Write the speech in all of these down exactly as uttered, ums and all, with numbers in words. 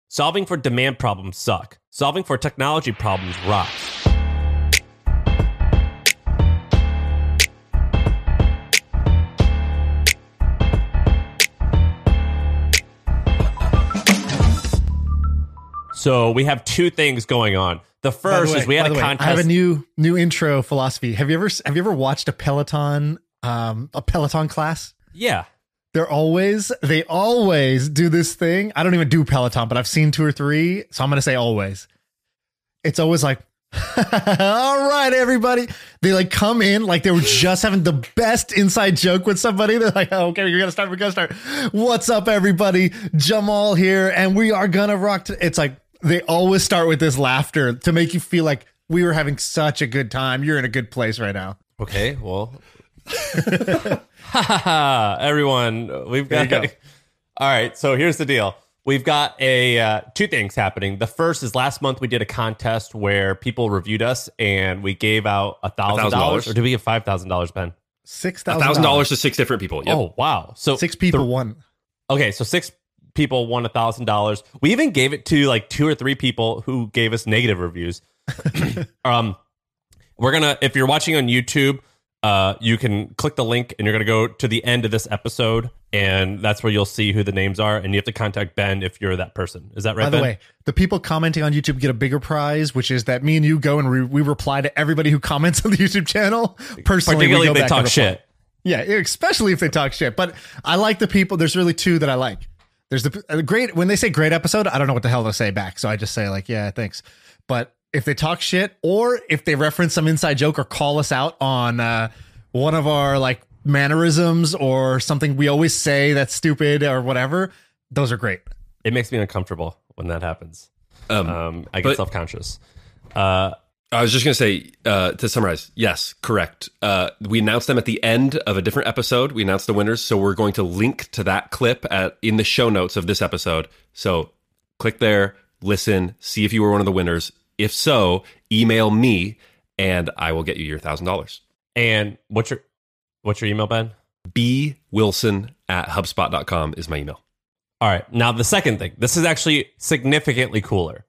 Solving for demand problems suck. Solving for technology problems rocks. So we have two things going on. The first the way, is we had a way, contest. I have a new new intro philosophy. Have you ever have you ever watched a Peloton um a Peloton class? Yeah. They're always they always do this thing. I don't even do Peloton, but I've seen two or three, so I'm going to say always. It's always like, all right, everybody. They like come in like they were just having the best inside joke with somebody. They're like, oh, okay, we're going to start. We're going to start. What's up, everybody? Jamal here, and we are going to rock. T-. It's like they always start with this laughter to make you feel like we were having such a good time. You're in a good place right now. Okay, well. Everyone, we've got. Go. All right, so here's the deal. We've got a uh, two things happening. The first is last month we did a contest where people reviewed us and we gave out a thousand dollars, or did we give five thousand dollars, Ben? Six A thousand thousand dollars to six different people. Yep. Oh wow! So six people th- won. Okay, so six people won a thousand dollars. We even gave it to like two or three people who gave us negative reviews. um, we're gonna if you're watching on YouTube. Uh, you can click the link and you're going to go to the end of this episode, and that's where you'll see who the names are. And you have to contact Ben if you're that person. Is that right, By the Ben? way, the people commenting on YouTube get a bigger prize, which is that me and you go and re- we reply to everybody who comments on the YouTube channel. Personally, Particularly we go if they back talk and reply. shit. Yeah, especially if they talk shit. But I like the people. There's really two that I like. There's the a great, when they say great episode, I don't know what the hell to say back. So I just say like, yeah, thanks. But if they talk shit or if they reference some inside joke or call us out on, uh, one of our like mannerisms or something we always say that's stupid or whatever, those are great. It makes me uncomfortable when that happens. Um, Um, I get but- self-conscious. Uh, I was just going to say, uh, to summarize, yes, correct. Uh, we announced them at the end of a different episode. We announced the winners, so we're going to link to that clip at in the show notes of this episode. So click there, listen, see if you were one of the winners. If so, email me, and I will get you your one thousand dollars. and what's your what's your email, Ben? B Wilson at HubSpot dot com is my email. All right. Now, the second thing. This is actually significantly cooler.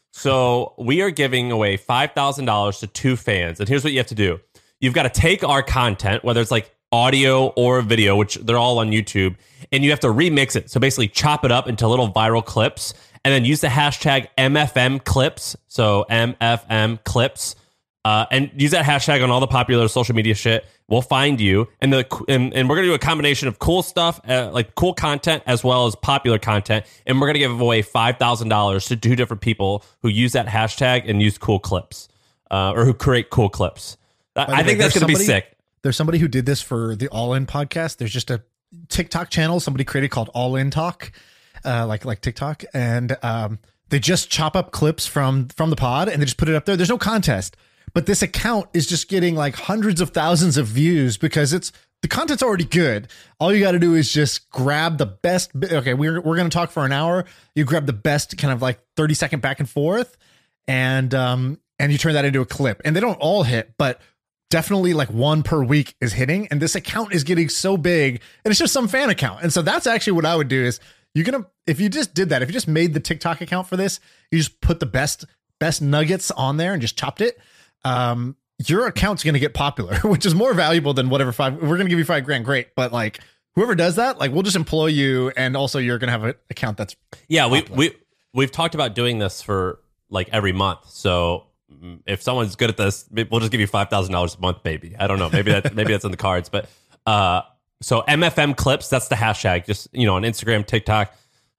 So we are giving away five thousand dollars to two fans. And here's what you have to do. You've got to take our content, whether it's like audio or video, which they're all on YouTube, and you have to remix it. So basically chop it up into little viral clips and then use the hashtag M F M clips. So M F M clips. Uh, and use that hashtag on all the popular social media shit. We'll find you, and the and, and we're gonna do a combination of cool stuff, uh, like cool content, as well as popular content. And we're gonna give away five thousand dollars to two different people who use that hashtag and use cool clips, uh, or who create cool clips. I, the I way, think that's there's gonna be somebody- sick. There's somebody who did this for the All In podcast. There's just a TikTok channel somebody created called All In Talk, uh, like like TikTok, and um, they just chop up clips from from the pod and they just put it up there. There's no contest. But this account is just getting like hundreds of thousands of views because it's the content's already good. All you got to do is just grab the best. Okay, we're we're going to talk for an hour. You grab the best kind of like thirty second back and forth, and um and you turn that into a clip. And they don't all hit, but definitely like one per week is hitting. And this account is getting so big, and it's just some fan account. And so that's actually what I would do is you're gonna if you just did that, if you just made the TikTok account for this, you just put the best best nuggets on there and just chopped it. Um, your account's going to get popular, which is more valuable than whatever five. We're going to give you five grand. Great. But like whoever does that, like we'll just employ you. And also you're going to have an account that's. Yeah, we, popular. we, we've talked about doing this for like every month. So mm, if someone's good at this, we'll just give you five thousand dollars a month, maybe. I don't know. Maybe that, maybe that's in the cards. But uh, so M F M clips, that's the hashtag. Just, you know, on Instagram, TikTok,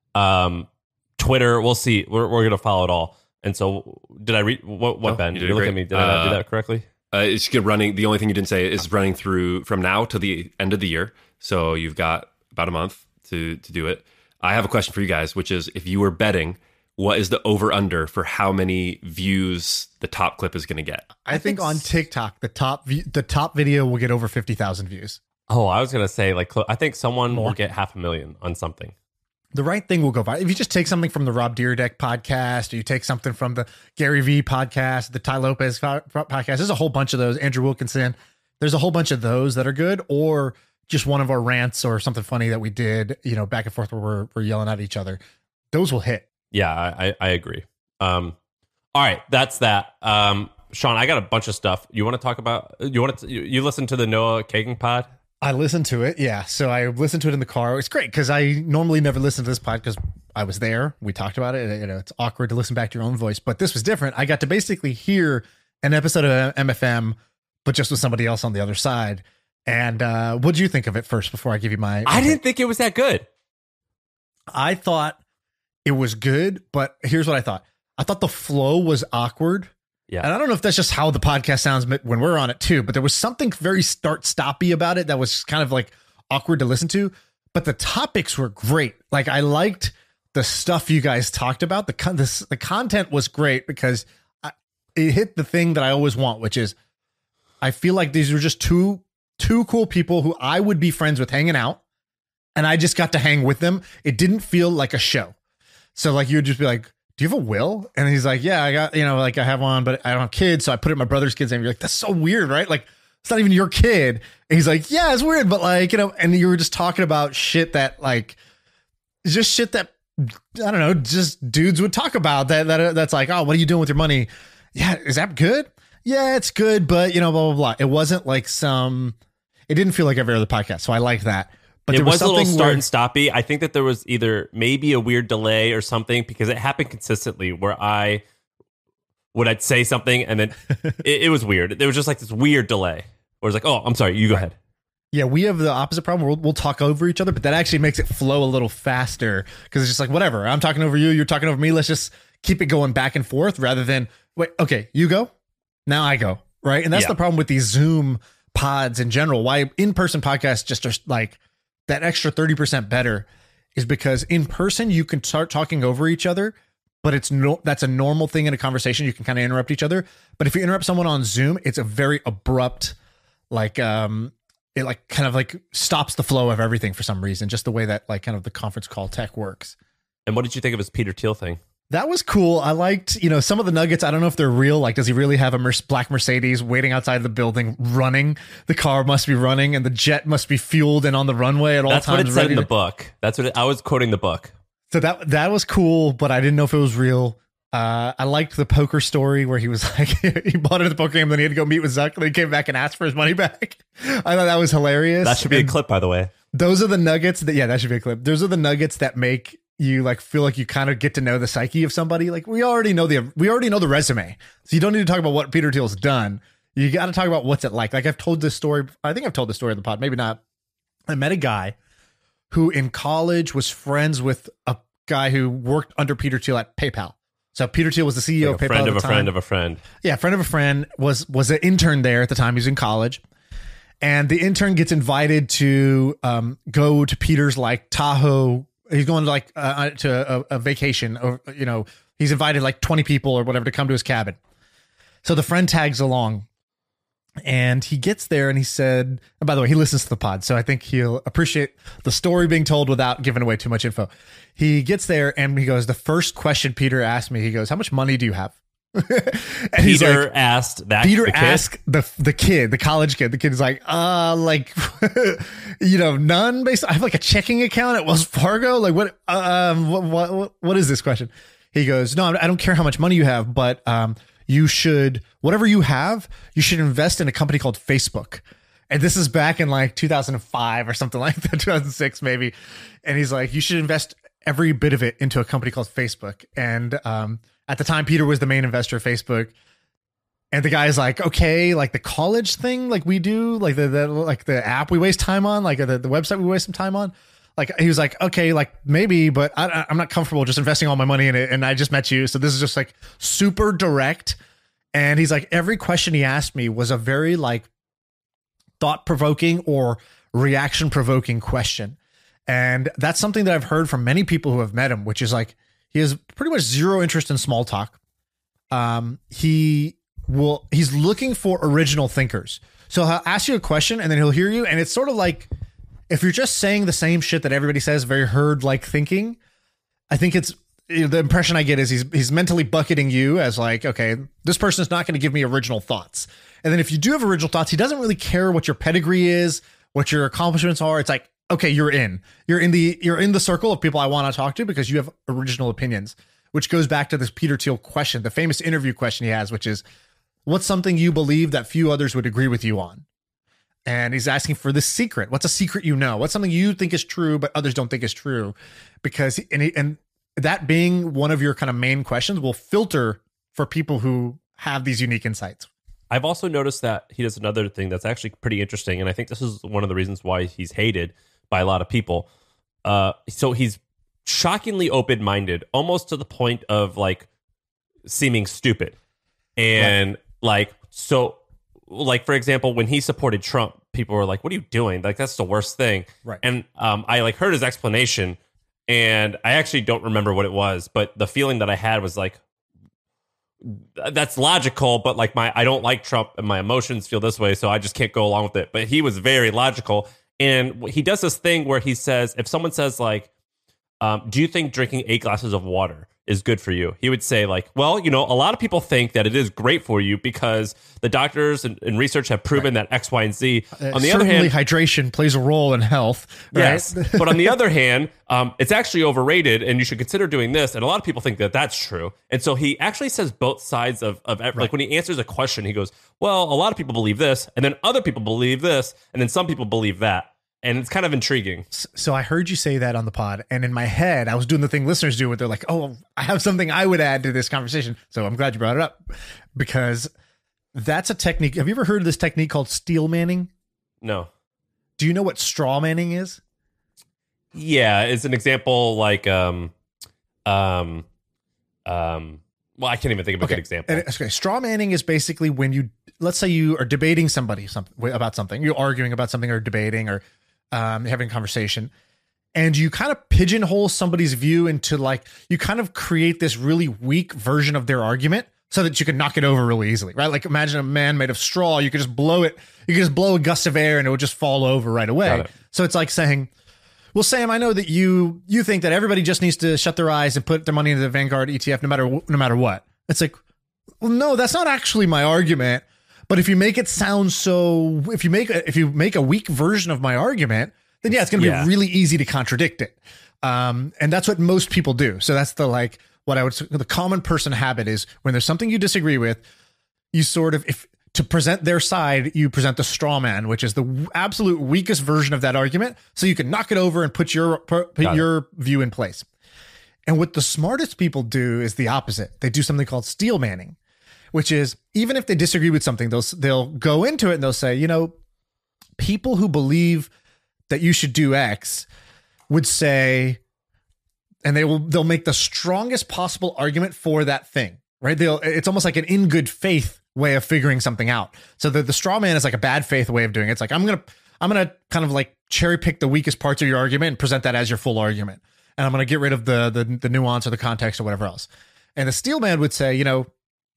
um, Twitter. We'll see. We're, we're going to follow it all. And so, did I read what? What No, Ben? you Did did you look great. at me? Did I not do Uh, that correctly? Uh, it's good running. The only thing you didn't say is running through from now to the end of the year. So you've got about a month to to do it. I have a question for you guys, which is if you were betting, what is the over under for how many views the top clip is going to get? I, think, on TikTok, the top view, the top video will get over fifty thousand views. Oh, I was gonna say like cl- I think someone More. will get half a million on something. The right thing will go viral. If you just take something from the Rob Dyrdek podcast, or you take something from the Gary Vee podcast, the Ty Lopez po- podcast, there's a whole bunch of those. Andrew Wilkinson, there's a whole bunch of those that are good, or just one of our rants or something funny that we did, you know, back and forth where we're, we're yelling at each other. Those will hit. Yeah, I, I, I agree. Um, all right, that's that. Um, Sean, I got a bunch of stuff. You want to talk about? You want to? You, you listen to the Noah Kagan pod? I listened to it, yeah. So I listened to it in the car. It's great because I normally never listen to this pod because I was there. We talked about it. You know, it's awkward to listen back to your own voice, but this was different. I got to basically hear an episode of M F M, but just with somebody else on the other side. And uh, what did you think of it first before I give you my? I didn't think it was that good. I thought it was good, but here's what I thought. I thought the flow was awkward. Yeah. And I don't know if that's just how the podcast sounds when we're on it too, but there was something very start-stoppy about it that was kind of like awkward to listen to. But the topics were great. Like I liked the stuff you guys talked about. The con- the, the content was great because I, it hit the thing that I always want, which is I feel like these were just two two cool people who I would be friends with hanging out, and I just got to hang with them. It didn't feel like a show. So like you would just be like, do you have a will? And he's like, yeah, I got, you know, like I have one, but I don't have kids. So I put it in my brother's kid's name. You're like, that's so weird, right? Like, it's not even your kid. And he's like, yeah, it's weird. But like, you know, and you were just talking about shit that like, just shit that, I don't know, just dudes would talk about that, that that's like, oh, what are you doing with your money? Yeah. Is that good? Yeah, it's good. But you know, blah, blah, blah. It wasn't like some, it didn't feel like every other podcast. So I like that. But it there was, was a little start where, and stoppy. I think that there was either maybe a weird delay or something because it happened consistently where I would I'd say something and then it, it was weird. There was just like this weird delay where it's like, oh, I'm sorry, you go ahead. Yeah, we have the opposite problem. We'll, we'll talk over each other, but that actually makes it flow a little faster because it's just like, whatever. I'm talking over you. You're talking over me. Let's just keep it going back and forth rather than, wait, okay, you go. Now I go. Right. And that's Yeah. the problem with these Zoom pods in general. Why in-person podcasts just are like, that extra thirty percent better is because in person you can start talking over each other, but it's no, that's a normal thing in a conversation. You can kind of interrupt each other. But if you interrupt someone on Zoom, it's a very abrupt, like, um, it like kind of like stops the flow of everything for some reason, just the way that like kind of the conference call tech works. And what did you think of his Peter Thiel thing? That was cool. I liked, you know, some of the nuggets. I don't know if they're real. Like, does he really have a Mer- black Mercedes waiting outside the building running? The car must be running and the jet must be fueled and on the runway at all That's times. what it said ready in the to- book. That's what it, I was quoting the book. So that that was cool, but I didn't know if it was real. Uh, I liked the poker story where he was like, he bought into the poker game, then he had to go meet with Zuck, and then he came back and asked for his money back. I thought that was hilarious. That should be And a clip, by the way. those are the nuggets that, yeah, that should be a clip. Those are the nuggets that make you like feel like you kind of get to know the psyche of somebody. Like we already know the we already know the resume, so you don't need to talk about what Peter Thiel's done. You got to talk about what's it like. Like I've told this story. I think I've told this story in the pod, maybe not. I met a guy who in college was friends with a guy who worked under Peter Thiel at PayPal. So Peter Thiel was the C E O Like of a PayPal friend at of the a time. friend of a friend. Yeah, friend of a friend was was an intern there at the time. He was in college, and the intern gets invited to um, go to Peter's like Tahoe. He's going to like uh, to a, a vacation, or you know, he's invited like twenty people or whatever to come to his cabin. So the friend tags along, and he gets there, and he said, and by the way, he listens to the pod, so I think he'll appreciate the story being told without giving away too much info. He gets there, and he goes, the first question Peter asked me, he goes, how much money do you have? And he's Peter like, asked that. Peter the kid? asked the the kid, the college kid. The kid is like, uh, like, you know, none. Based, I have like a checking account at Wells Fargo. Like, what, um, what, what, what is this question? He goes, no, I don't care how much money you have, but um, you should, whatever you have, you should invest in a company called Facebook. And this is back in like two thousand five or something like that, two thousand six maybe. And he's like, you should invest every bit of it into a company called Facebook. And um, at the time, Peter was the main investor of Facebook. And the guy's like, okay, like the college thing, like we do, like the, the like the app we waste time on, like the, the website we waste some time on. Like he was like, okay, like maybe, but I, I'm not comfortable just investing all my money in it. And I just met you, so this is just like super direct. And he's like, every question he asked me was a very like thought provoking or reaction provoking question. And that's something that I've heard from many people who have met him, which is like he has pretty much zero interest in small talk. Um, he will he's looking for original thinkers. So he'll ask you a question and then he'll hear you, and it's sort of like if you're just saying the same shit that everybody says, very herd like thinking. I think it's the impression I get is he's he's mentally bucketing you as like, okay, this person is not going to give me original thoughts. And then if you do have original thoughts, he doesn't really care what your pedigree is, what your accomplishments are. It's like, okay, you're in, you're in the, you're in the circle of people I want to talk to because you have original opinions, which goes back to this Peter Thiel question, the famous interview question he has, which is, what's something you believe that few others would agree with you on? And he's asking for this secret. What's a secret you know? What's something you think is true, but others don't think is true? Because, and, he, and that being one of your kind of main questions will filter for people who have these unique insights. I've also noticed that he does another thing that's actually pretty interesting. And I think this is one of the reasons why he's hated by a lot of people. Uh, so he's shockingly open-minded, almost to the point of like seeming stupid. And right. like, so like, for example, when he supported Trump, people were like, what are you doing? Like, that's the worst thing. Right. And um, I like heard his explanation, and I actually don't remember what it was, but the feeling that I had was like, that's logical, but like my, I don't like Trump and my emotions feel this way, so I just can't go along with it. But he was very logical. And he does this thing where he says, if someone says like, um, do you think drinking eight glasses of water is good for you? He would say like, well, you know, a lot of people think that it is great for you because the doctors and, and research have proven right. that X, Y, and Z. Uh, on the other hand, hydration plays a role in health. Right? Yes. But on the other hand, um, it's actually overrated and you should consider doing this. And a lot of people think that that's true. And so he actually says both sides of, of right. like when he answers a question, he goes, well, a lot of people believe this, and then other people believe this, and then some people believe that. And it's kind of intriguing. So I heard you say that on the pod, and in my head, I was doing the thing listeners do, where they're like, oh, I have something I would add to this conversation. So I'm glad you brought it up, because that's a technique. Have you ever heard of this technique called steel manning? No. Do you know what straw manning is? Yeah, it's an example like, um, um, um, well, I can't even think of a okay. good example. Okay, straw manning is basically when you, let's say you are debating somebody something about something, you're arguing about something or debating or um, having a conversation, and you kind of pigeonhole somebody's view into like, you kind of create this really weak version of their argument so that you can knock it over really easily, right? Like imagine a man made of straw, you could just blow it, you could just blow a gust of air and it would just fall over right away. So it's like saying, well, Sam, I know that you you think that everybody just needs to shut their eyes and put their money into the Vanguard E T F no matter no matter what. It's like, well, no, that's not actually my argument. But if you make it sound so, if you make a, if you make a weak version of my argument, then yeah, it's going to be yeah. really easy to contradict it. Um, and that's what most people do. So that's the like what I would the common person habit is when there's something you disagree with, you sort of if. to present their side, you present the straw man, which is the absolute weakest version of that argument. So you can knock it over and put your put your view in place. And what the smartest people do is the opposite. They do something called steel manning, which is even if they disagree with something, they'll they'll go into it and they'll say, you know, people who believe that you should do X would say, and they will they'll make the strongest possible argument for that thing, right? They'll it's almost like an in good faith way of figuring something out. So the, the straw man is like a bad faith way of doing it. It's like, I'm going to, I'm going to kind of like cherry pick the weakest parts of your argument and present that as your full argument. And I'm going to get rid of the, the, the nuance or the context or whatever else. And the steel man would say, you know,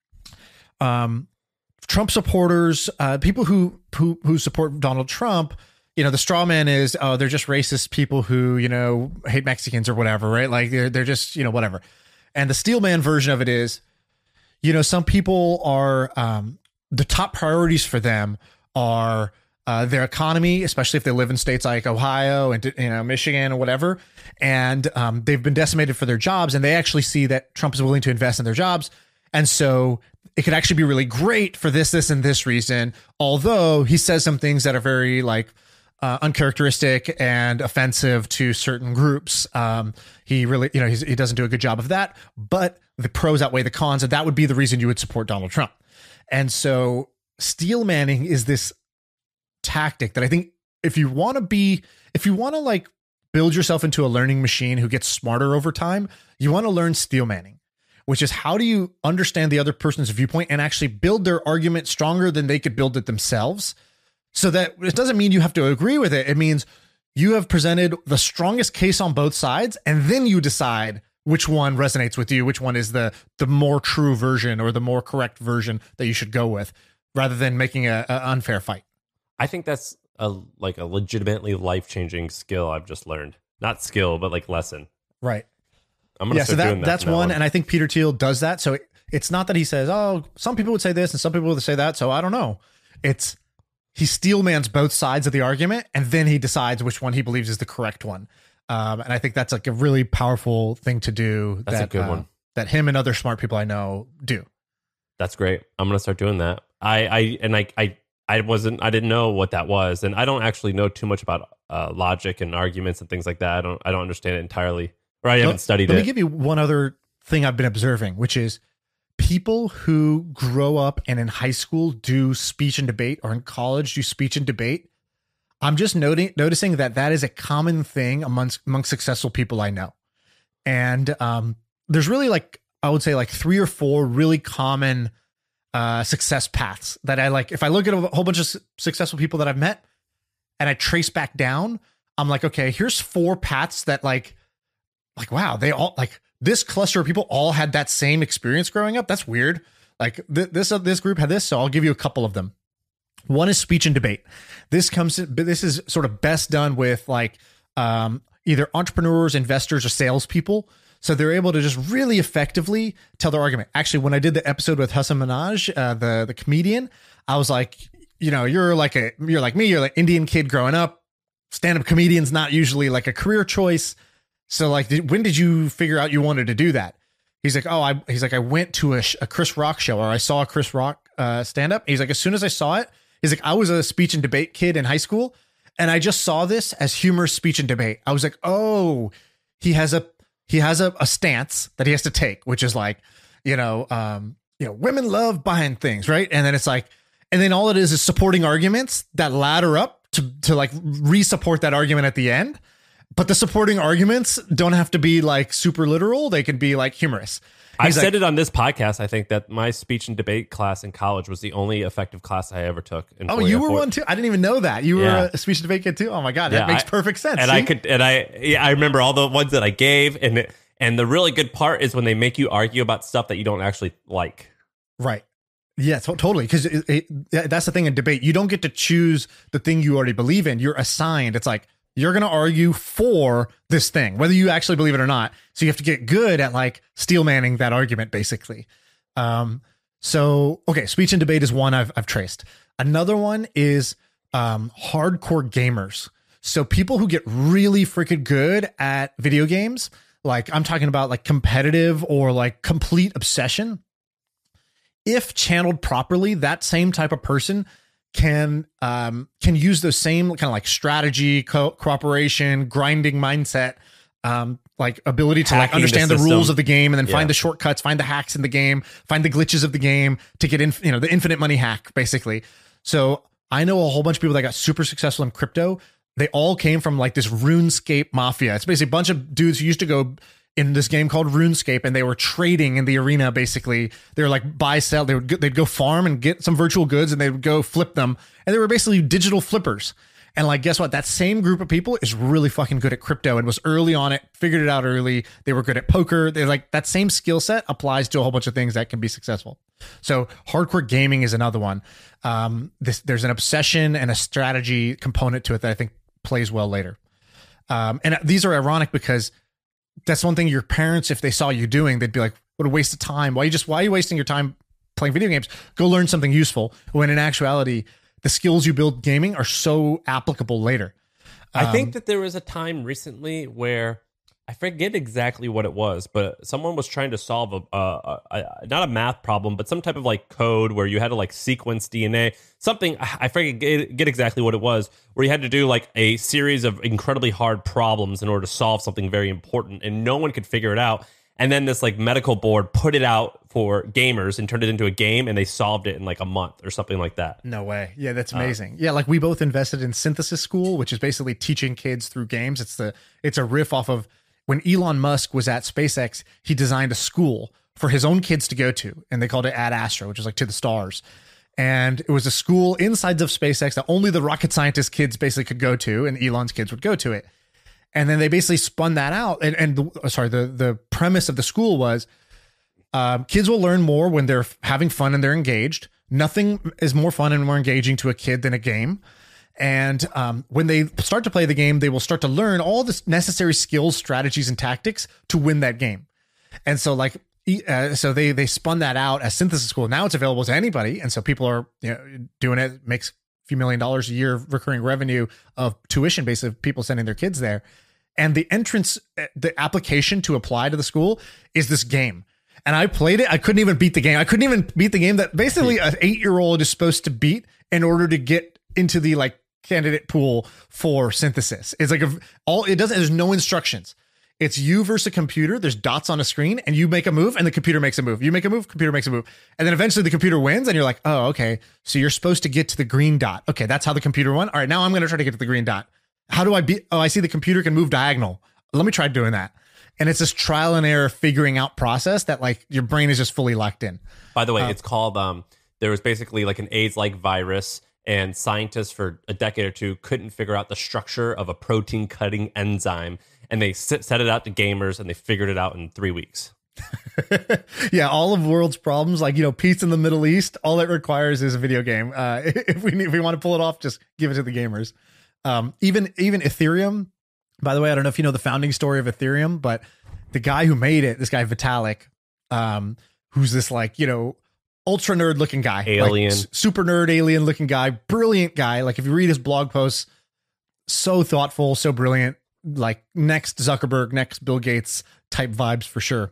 um, Trump supporters, uh, people who, who, who support Donald Trump, you know, the straw man is, oh, they're just racist people who, you know, hate Mexicans or whatever, right? Like they're, they're just, you know, whatever. And the steel man version of it is, you know, some people are, um, the top priorities for them are uh, their economy, especially if they live in states like Ohio and, you know, Michigan or whatever. And um, they've been decimated for their jobs, and they actually see that Trump is willing to invest in their jobs. And so it could actually be really great for this, this, and this reason, although he says some things that are very like uh, uncharacteristic and offensive to certain groups. Um, he really, you know, he's, he doesn't do a good job of that, but the pros outweigh the cons, and that would be the reason you would support Donald Trump. And so steel manning is this tactic that I think if you want to be, if you want to like build yourself into a learning machine who gets smarter over time, you want to learn steel manning, which is how do you understand the other person's viewpoint and actually build their argument stronger than they could build it themselves. So that it doesn't mean you have to agree with it. It means you have presented the strongest case on both sides, and then you decide which one resonates with you, which one is the the more true version or the more correct version that you should go with, rather than making a, a unfair fight. I think that's a like a legitimately life-changing skill I've just learned. Not skill, but like lesson. Right. I'm gonna yeah, start so that, doing that that's from now one, on. and I think Peter Thiel does that. So it, it's not that he says, "Oh, some people would say this and some people would say that," so I don't know. It's he steelmans both sides of the argument, and then he decides which one he believes is the correct one. Um, and I think that's like a really powerful thing to do. That's that, a good uh, one. that him and other smart people I know do. That's great. I'm gonna start doing that. I, I and I, I, I wasn't. I didn't know what that was, and I don't actually know too much about uh, logic and arguments and things like that. I don't. I don't understand it entirely, or I haven't let, studied let it. Let me give you one other thing I've been observing, which is people who grow up and in high school do speech and debate, or in college do speech and debate. I'm just noting noticing that that is a common thing amongst amongst successful people I know, and um, there's really like. I would say like three or four really common uh, success paths that I like. If I look at a whole bunch of su- successful people that I've met and I trace back down, I'm like, okay, here's four paths that like, like, wow, they all like this cluster of people all had that same experience growing up. That's weird. Like th- this, uh, this group had this. So I'll give you a couple of them. One is speech and debate. This comes, this is sort of best done with like um, either entrepreneurs, investors, or salespeople. So they're able to just really effectively tell their argument. Actually, when I did the episode with Hasan Minhaj, uh, the the comedian, I was like, you know, you're like a you're like me, you're like Indian kid growing up. Stand-up comedian's not usually like a career choice. So like, did, when did you figure out you wanted to do that? He's like, oh, I he's like, I went to a, a Chris Rock show, or I saw a Chris Rock uh, stand-up. He's like, as soon as I saw it, he's like, I was a speech and debate kid in high school, and I just saw this as humorous speech and debate. I was like, oh, he has a He has a, a stance that he has to take, which is like, you know, um, you know, women love buying things, right? And then it's like, and then all it is is supporting arguments that ladder up to to like re-support that argument at the end. But the supporting arguments don't have to be like super literal; they can be like humorous. I've like, said it on this podcast. I think that my speech and debate class in college was the only effective class I ever took. In oh, you were one too. I didn't even know that you yeah. were a speech and debate kid too. Oh my god, that yeah, makes I, perfect sense. And See? I could, and I, yeah, I remember all the ones that I gave, and it, and the really good part is when they make you argue about stuff that you don't actually like. Right. Yeah, to- totally. Because that's the thing in debate. You don't get to choose the thing you already believe in. You're assigned. It's like, you're going to argue for this thing, whether you actually believe it or not. So you have to get good at like steel manning that argument, basically. Um, so, okay, speech and debate is one I've, I've traced. Another one is um, hardcore gamers. So people who get really freaking good at video games, like I'm talking about like competitive or like complete obsession. If channeled properly, that same type of person can um, can use those same kind of like strategy, co- cooperation, grinding mindset, um, like ability to like understand the, the rules of the game and then yeah. find the shortcuts, find the hacks in the game, find the glitches of the game to get in, you know, the infinite money hack, basically. So I know a whole bunch of people that got super successful in crypto. They all came from like this RuneScape mafia. It's basically a bunch of dudes who used to go in this game called RuneScape, and they were trading in the arena. Basically, they were like buy, sell. They would they'd go farm and get some virtual goods, and they would go flip them. And they were basically digital flippers. And like, guess what? That same group of people is really fucking good at crypto and was early on it, figured it out early. They were good at poker. They're like, that same skill set applies to a whole bunch of things that can be successful. So hardcore gaming is another one. Um, this, there's an obsession and a strategy component to it that I think plays well later. Um, and these are ironic because that's one thing your parents, if they saw you doing, they'd be like, what a waste of time. Why are you just, why are you wasting your time playing video games? Go learn something useful. When in actuality, the skills you build gaming are so applicable later. Um, I think that there was a time recently where I forget exactly what it was, but someone was trying to solve a, a, a, a not a math problem, but some type of like code where you had to like sequence D N A, something. I forget get, get exactly what it was, where you had to do like a series of incredibly hard problems in order to solve something very important, and no one could figure it out. And then this like medical board put it out for gamers and turned it into a game, and they solved it in like a month or something like that. No way. Yeah, that's amazing. Uh, yeah, like we both invested in Synthesis School, which is basically teaching kids through games. It's the it's a riff off of when Elon Musk was at SpaceX. He designed a school for his own kids to go to, and they called it Ad Astra, which is like to the stars. And it was a school inside of SpaceX that only the rocket scientist kids basically could go to, and Elon's kids would go to it. And then they basically spun that out. And, and the, sorry, the, the premise of the school was um, kids will learn more when they're having fun and they're engaged. Nothing is more fun and more engaging to a kid than a game. And um, when they start to play the game, they will start to learn all the necessary skills, strategies, and tactics to win that game. And so like, uh, so they they spun that out as Synthesis School. Now it's available to anybody. And so people are, you know, doing it, makes few million dollars a year of recurring revenue of tuition based of people sending their kids there. And the entrance, the application to apply to the school is this game. And I played it. I couldn't even beat the game. I couldn't even beat the game that basically an eight year old is supposed to beat in order to get into the like candidate pool for synthesis. It's like a, all it doesn't, there's no instructions. It's you versus a computer. There's dots on a screen and you make a move and the computer makes a move. You make a move, computer makes a move. And then eventually the computer wins and you're like, oh, okay. So you're supposed to get to the green dot. Okay. That's how the computer won. All right. Now I'm going to try to get to the green dot. How do I be? Oh, I see the computer can move diagonal. Let me try doing that. And it's this trial and error figuring out process that like your brain is just fully locked in. By the way, Uh, it's called, um, there was basically like an AIDS-like virus, and scientists for a decade or two couldn't figure out the structure of a protein cutting enzyme. And they set, set it out to gamers and they figured it out in three weeks. Yeah, all of world's problems, like, you know, peace in the Middle East, all it requires is a video game. Uh, if we need, if we want to pull it off, just give it to the gamers. Um, even even Ethereum, by the way, I don't know if you know the founding story of Ethereum, but the guy who made it, this guy Vitalik, um, who's this like, you know, ultra nerd looking guy, Alien. like, super nerd alien looking guy, brilliant guy. Like if you read his blog posts, so thoughtful, so brilliant, like next Zuckerberg, next Bill Gates type vibes for sure.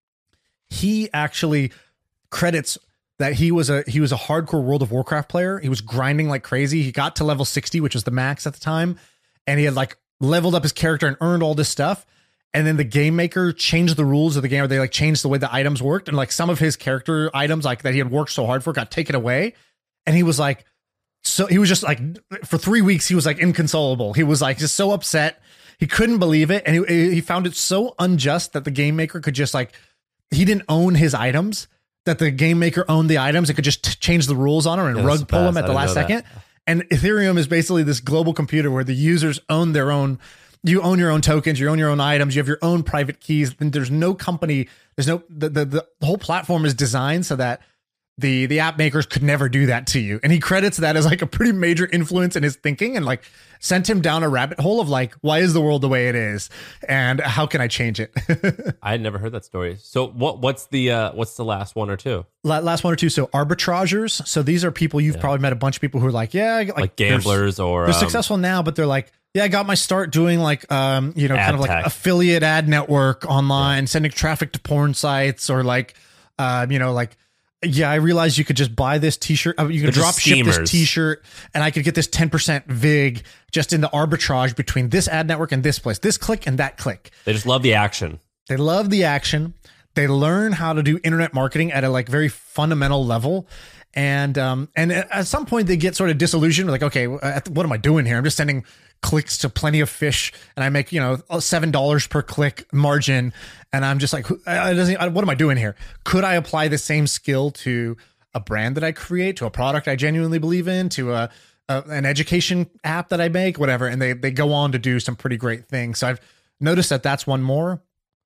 He actually credits that he was a he was a hardcore World of Warcraft player. He was grinding like crazy. He got to level sixty, which was the max at the time, and he had like leveled up his character and earned all this stuff. And then the game maker changed the rules of the game, or they like changed the way the items worked, and like some of his character items like that he had worked so hard for got taken away. And he was like, so he was just like for three weeks he was like inconsolable. He was like just so upset. He couldn't believe it, and he he found it so unjust that the game maker could just like he didn't own his items. That the game maker owned the items and could just t- change the rules on them and Yeah, rug that's pull them fast. at the I last didn't know second. And Ethereum is basically this global computer where the users own their own, you own your own tokens, you own your own items, you have your own private keys. And there's no company, there's no, the, the, the whole platform is designed so that the, the app makers could never do that to you. And he credits that as like a pretty major influence in his thinking and like sent him down a rabbit hole of like, why is the world the way it is? And how can I change it? I had never heard that story. So what what's the uh, what's the last one or two? La- Last one or two. So arbitragers. So these are people you've Yeah. probably met a bunch of people who are like, yeah, like, Like, they're- gamblers or They're um, successful now, but they're like, yeah, I got my start doing like, um, you know, Ad kind of like tech. affiliate ad network online, sending traffic to porn sites, or like, um, you know, like, yeah, I realized you could just buy this T-shirt. uh, You can They're just drop ship this schemers. T-shirt, and I could get this ten percent vig just in the arbitrage between this ad network and this place, this click and that click. They just love the action. They love the action. They learn how to do internet marketing at a like very fundamental level. And um and at some point they get sort of disillusioned. Like, okay, what am I doing here? I'm just sending clicks to plenty of fish, and I make, you know, seven dollars per click margin. And I'm just like, who- I doesn't, I- what am I doing here? Could I apply the same skill to a brand that I create, to a product I genuinely believe in, to a, a an education app that I make, whatever? And they they go on to do some pretty great things. So I've noticed that that's one more.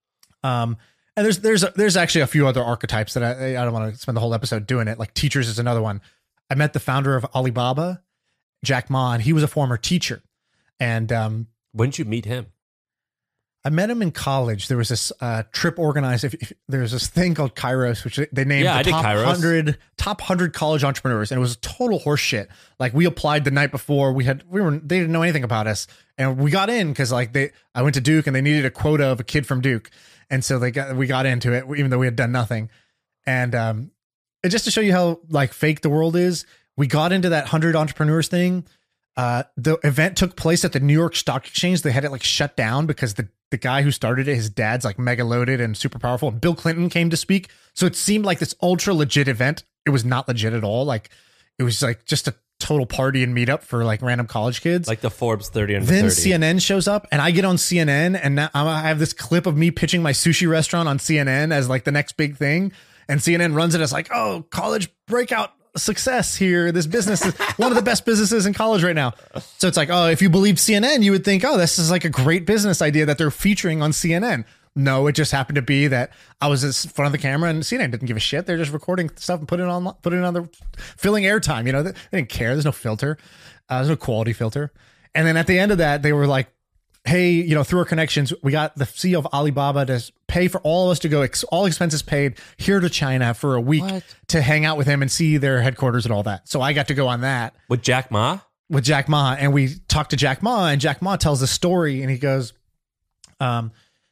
Um, and there's there's there's actually a few other archetypes that I I don't want to spend the whole episode doing it. Like teachers is another one. I met the founder of Alibaba, Jack Ma, and he was a former teacher. And um, When did you meet him? I met him in college. There was this uh, trip organized. If, if there's this thing called Kairos, which they named Yeah, I the did top Kairos. hundred top hundred college entrepreneurs, and it was total horseshit. Like we applied the night before. We had we were they didn't know anything about us, and we got in because like they I went to Duke and they needed a quota of a kid from Duke, and so they got we got into it even though we had done nothing. And um, and just to show you how like fake the world is, we got into that hundred entrepreneurs thing. Uh, the event took place at the New York Stock Exchange. They had it like shut down because the, the guy who started it, his dad's like mega loaded and super powerful. And Bill Clinton came to speak. So it seemed like this ultra legit event. It was not legit at all. Like it was like just a total party and meetup for like random college kids. Like the Forbes thirty under Then thirty. C N N shows up and I get on C N N and now I have this clip of me pitching my sushi restaurant on C N N as like the next big thing. And C N N runs it as like, oh, college breakout success here. This business is one of the best businesses in college right now. So it's like, oh, if you believed C N N, you would think, oh, this is like a great business idea that they're featuring on C N N. No, it just happened to be that I was in front of the camera and C N N didn't give a shit. They're just recording stuff and putting it on, putting it on the filling airtime. You know, they didn't care. There's no filter. Uh, there's no quality filter. And then at the end of that, they were like, hey, you know, through our connections, we got the C E O of Alibaba to pay for all of us to go, ex- all expenses paid here to China for a week What? to hang out with him and see their headquarters and all that. So I got to go on that With Jack Ma? with Jack Ma, and we talked to Jack Ma, and Jack Ma tells the story, and he goes, um, he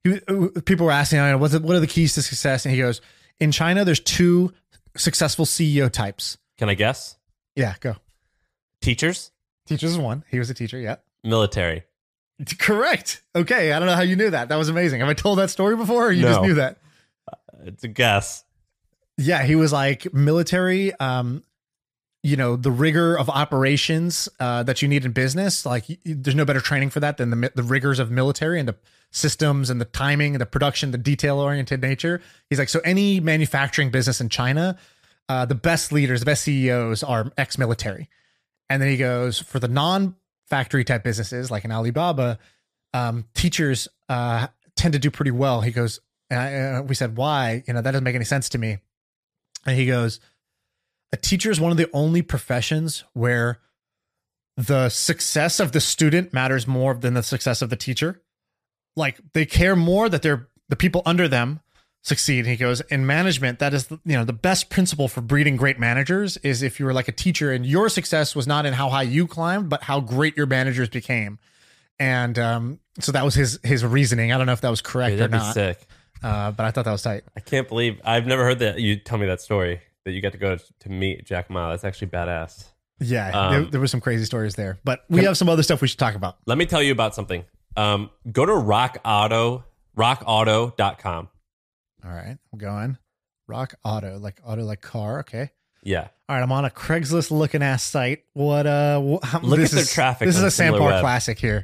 he, people were asking, I know, what's it, what are the keys to success? And he goes, in China, there's two successful C E O types. Can I guess? Yeah, go. Teachers? Teachers is one. He was a teacher, yeah. Military. Correct. Okay, I don't know how you knew that. That was amazing. Have I told that story before, or you No. just knew that? Uh, it's a guess. Yeah, he was like military, um, you know, the rigor of operations uh, that you need in business. Like, y- there's no better training for that than the mi- the rigors of military and the systems and the timing and the production, the detail-oriented nature. He's like, so any manufacturing business in China, uh, the best leaders, the best C E Os are ex-military. And then he goes, for the non-factory type businesses, like an Alibaba, um, teachers uh, tend to do pretty well. He goes, and I, uh, we said, why? You know, that doesn't make any sense to me. And he goes, a teacher is one of the only professions where the success of the student matters more than the success of the teacher. Like, they care more that they're the people under them succeed. And he goes, in management, that is, the, you know, the best principle for breeding great managers is if you were like a teacher and your success was not in how high you climbed, but how great your managers became. And um, so that was his his reasoning. I don't know if that was correct Dude, or that'd be not. sick. Uh, but I thought that was tight. I can't believe I've never heard that you tell me that story that you got to go to meet Jack Ma. That's actually badass. Yeah, Um, there, there were some crazy stories there. But we have some other stuff we should talk about. Let me tell you about something. Um, go to rock auto rock auto dot com. All right, I'm going. Rock Auto, like auto, like car. Okay. Yeah. All right, I'm on a Craigslist looking ass site. What? Uh, wh- Look this at their is, traffic This is on a Sandbar SimilarWeb. classic here.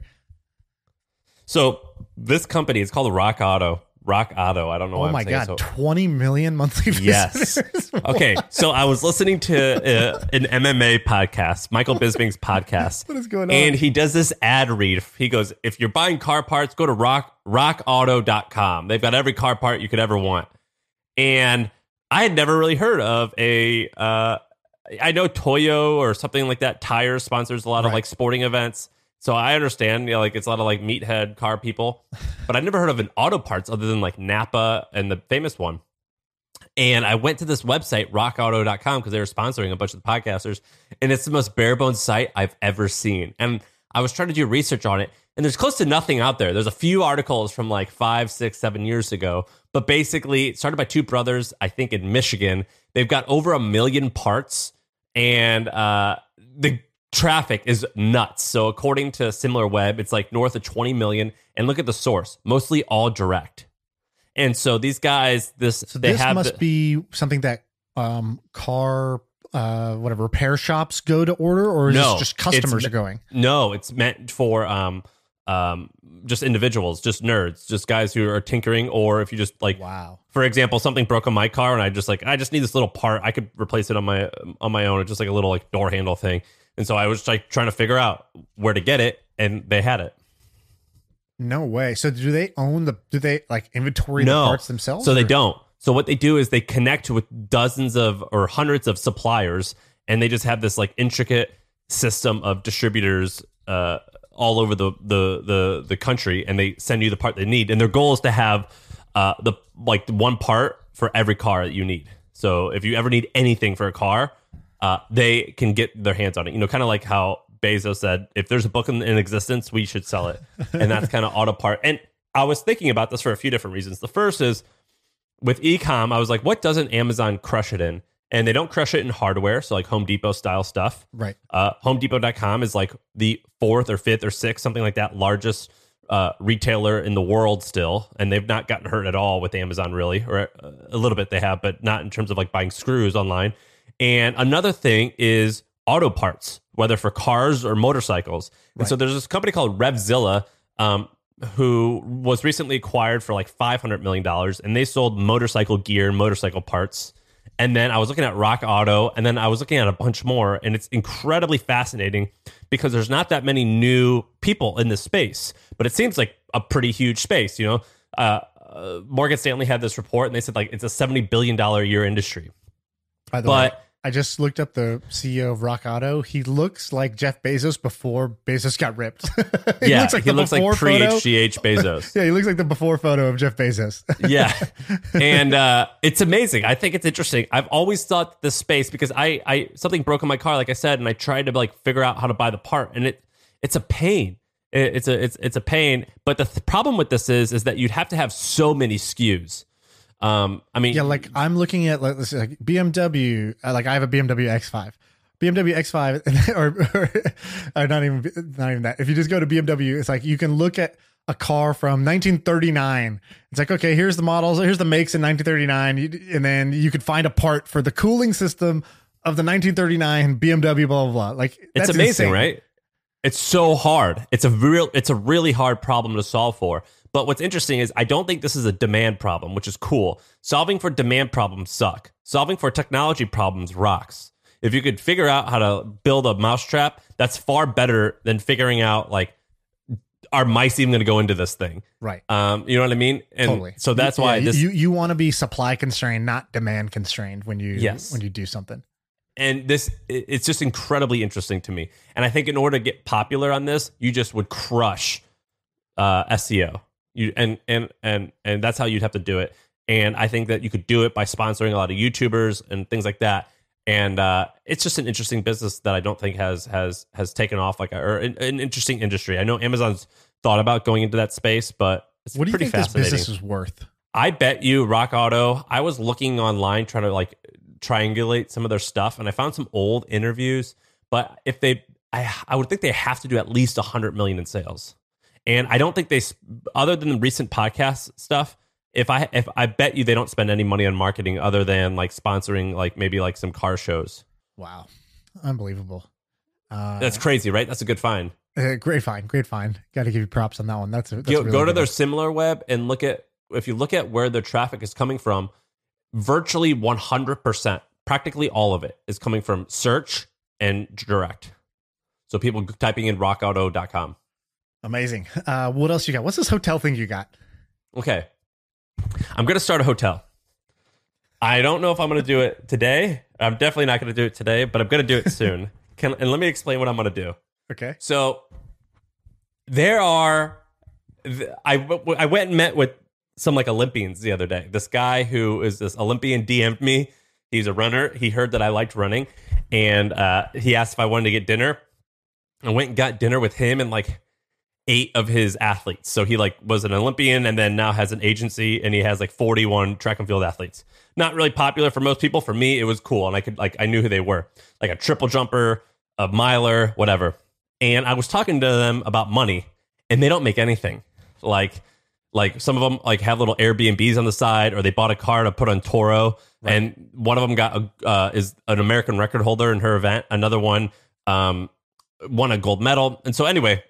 So this company is called Rock Auto. Rock Auto. I don't know why Oh I'm my saying god, so. twenty million monthly Yes. visitors. Okay, so I was listening to uh, an M M A podcast, Michael Bisping's podcast. What is going on? And he does this ad read. He goes, if you're buying car parts, go to rock rock auto dot com. They've got every car part you could ever want. And I had never really heard of a, uh, I know Toyo or something like that. Tires sponsors a lot of Right. like sporting events. So I understand, you know, like it's a lot of like meathead car people, but I never heard of an auto parts other than like Napa and the famous one. And I went to this website, rock auto dot com, because they were sponsoring a bunch of the podcasters. And it's the most bare bones site I've ever seen. And I was trying to do research on it, and there's close to nothing out there. There's a few articles from like five, six, seven years ago. But basically, it started by two brothers, I think in Michigan. They've got over a million parts, and uh, the traffic is nuts. So according to SimilarWeb, it's like north of twenty million. And look at the source, mostly all direct. And so these guys, this So they this have must the- be something that um, car, uh, whatever, repair shops go to order, or is No, this just customers it's- are going? No, it's meant for um um just individuals, just nerds, just guys who are tinkering, or if you just like, Wow. for example, something broke on my car and I just like I just need this little part. I could replace it on my on my own. It's just like a little like door handle thing. And so I was like trying to figure out where to get it, and they had it. No way. So do they own the, do they like inventory No. the parts themselves? So they or- don't. So what they do is they connect with dozens of or hundreds of suppliers, and they just have this like intricate system of distributors uh, all over the, the the the country, and they send you the part they need. And their goal is to have uh, the like one part for every car that you need. So if you ever need anything for a car, uh, they can get their hands on it. You know, kind of like how Bezos said, if there's a book in, in existence, we should sell it. And that's kind of auto part. And I was thinking about this for a few different reasons. The first is, with e-com, I was like, what doesn't Amazon crush it in? And they don't crush it in hardware, so like Home Depot style stuff. Right. Uh, Home Depot dot com is like the fourth or fifth or sixth, something like that, largest uh, retailer in the world still. And they've not gotten hurt at all with Amazon, really, or a little bit they have, but not in terms of like buying screws online. And another thing is auto parts, whether for cars or motorcycles. And Right. so there's this company called Revzilla, um, who was recently acquired for like five hundred million dollars, and they sold motorcycle gear and motorcycle parts. And then I was looking at Rock Auto, and then I was looking at a bunch more, and it's incredibly fascinating because there's not that many new people in this space, but it seems like a pretty huge space. You know, uh, uh, Morgan Stanley had this report, and they said like it's a seventy billion dollars a year industry. By the But- way, I just looked up the C E O of Rock Auto. He looks like Jeff Bezos before Bezos got ripped. he yeah, looks like he the looks like before pre photo. H G H Bezos. Yeah, he looks like the before photo of Jeff Bezos. Yeah. And uh, it's amazing. I think it's interesting. I've always thought this space, because I, I something broke in my car, like I said, and I tried to like figure out how to buy the part, and it it's a pain. it, it's a it's it's a pain. But the th- problem with this is is that you'd have to have so many S K Us. Um, I mean, yeah, like I'm looking at like, let's say, like B M W. Uh, like I have a B M W X five. B M W X five, or, or, or not even not even that. If you just go to B M W, it's like you can look at a car from nineteen thirty-nine. It's like, okay, here's the models, here's the makes in nineteen thirty-nine, and then you could find a part for the cooling system of the nineteen thirty-nine B M W, blah blah blah. Like that's it's amazing, insane. right? It's so hard. It's a real, it's a really hard problem to solve for. But what's interesting is I don't think this is a demand problem, which is cool. Solving for demand problems suck. Solving for technology problems rocks. If you could figure out how to build a mousetrap, that's far better than figuring out, like, are mice even going to go into this thing? Right. Um, you know what I mean? And totally. So that's why yeah, this. You you want to be supply constrained, not demand constrained when you Yes. when you do something. And this, it- it's just incredibly interesting to me. And I think in order to get popular on this, you just would crush uh, S E O. You and and and and that's how you'd have to do it. And I think that you could do it by sponsoring a lot of YouTubers and things like that. And uh, it's just an interesting business that I don't think has has has taken off, like a, or an, an interesting industry. I know Amazon's thought about going into that space, but it's What do you pretty think this fascinating. business is worth? I bet you Rock Auto. I was looking online trying to like triangulate some of their stuff, and I found some old interviews. But if they, I I would think they have to do at least a hundred million in sales, and I don't think they, other than the recent podcast stuff. If I if I bet you they don't spend any money on marketing other than like sponsoring like maybe like some car shows. Wow, unbelievable. Uh, That's crazy, right? That's a good find. uh, great find, great find. Got to give you props on that one. That's, a, that's Go, a really go to good their one. similar web and look at, if you look at where their traffic is coming from, virtually one hundred percent, practically all of it is coming from search and direct. So people typing in rock auto dot com. Amazing. Uh, what else you got? What's this hotel thing you got? Okay. I'm going to start a hotel. I don't know if I'm going to do it today. I'm definitely not going to do it today, but I'm going to do it soon. Can, and let me explain what I'm going to do. Okay. So there are, I, I went and met with some like Olympians the other day. This guy who is this Olympian D M'd me. He's a runner. He heard that I liked running, and uh, he asked if I wanted to get dinner. I went and got dinner with him and like eight of his athletes. So he like was an Olympian and then now has an agency, and he has like forty-one track and field athletes. Not really popular for most people. For me, it was cool, and I could like I knew who they were, like a triple jumper, a miler, whatever. And I was talking to them about money, and they don't make anything. Like, like some of them like have little Airbnbs on the side, or they bought a car to put on Toro. Right. And one of them got a, uh, is an American record holder in her event. Another one um, won a gold medal. And so anyway,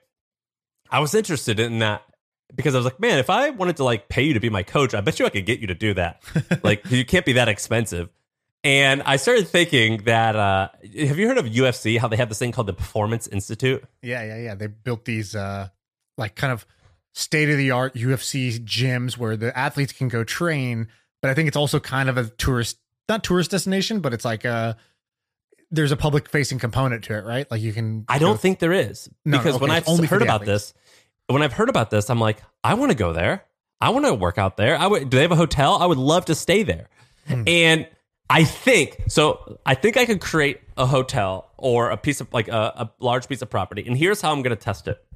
I was interested in that because I was like, man, if I wanted to like pay you to be my coach, I bet you I could get you to do that. Like, you can't be that expensive. And I started thinking that, uh, have you heard of U F C, how they have this thing called the Performance Institute? Yeah, yeah, yeah. They built these uh, like kind of state of the art U F C gyms where the athletes can go train. But I think it's also kind of a tourist, not tourist destination, but it's like a, there's a public facing component to it, right? Like you can. I don't think there is, No, because okay, when it's I've only for heard the about athletes. this, when I've heard about this, I'm like, I want to go there. I want to work out there. I would. Do they have a hotel? I would love to stay there. Hmm. And I think so. I think I could create a hotel or a piece of like a, a large piece of property. And here's how I'm going to test it.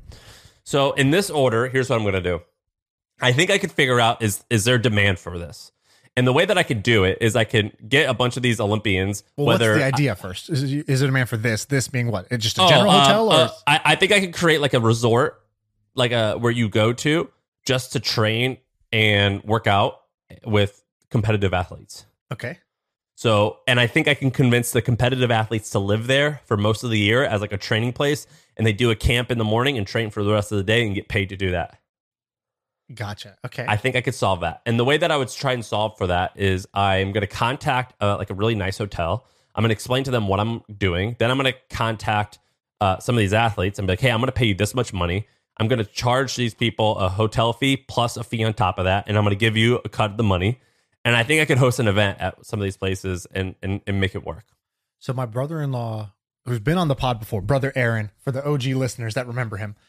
So in this order, here's what I'm going to do. I think I could figure out is is there demand for this. And the way that I could do it is I can get a bunch of these Olympians. Well, whether what's the idea first? Is, it- is it a demand for this? This being what? It's just a Oh, general uh, hotel, or uh, I, I think I could create like a resort, like a where you go to just to train and work out with competitive athletes. okay, So, and I think I can convince the competitive athletes to live there for most of the year as like a training place, and they do a camp in the morning and train for the rest of the day and get paid to do that. gotcha. Okay, I think I could solve that. And the way that I would try and solve for that is I'm going to contact uh, like a really nice hotel. I'm going to explain to them what I'm doing. Then I'm going to contact uh, some of these athletes and be like, hey, I'm going to pay you this much money. I'm going to charge these people a hotel fee plus a fee on top of that. And I'm going to give you a cut of the money. And I think I could host an event at some of these places and, and, and make it work. so my brother-in-law, who's been on the pod before, brother Aaron, for the O G listeners that remember him,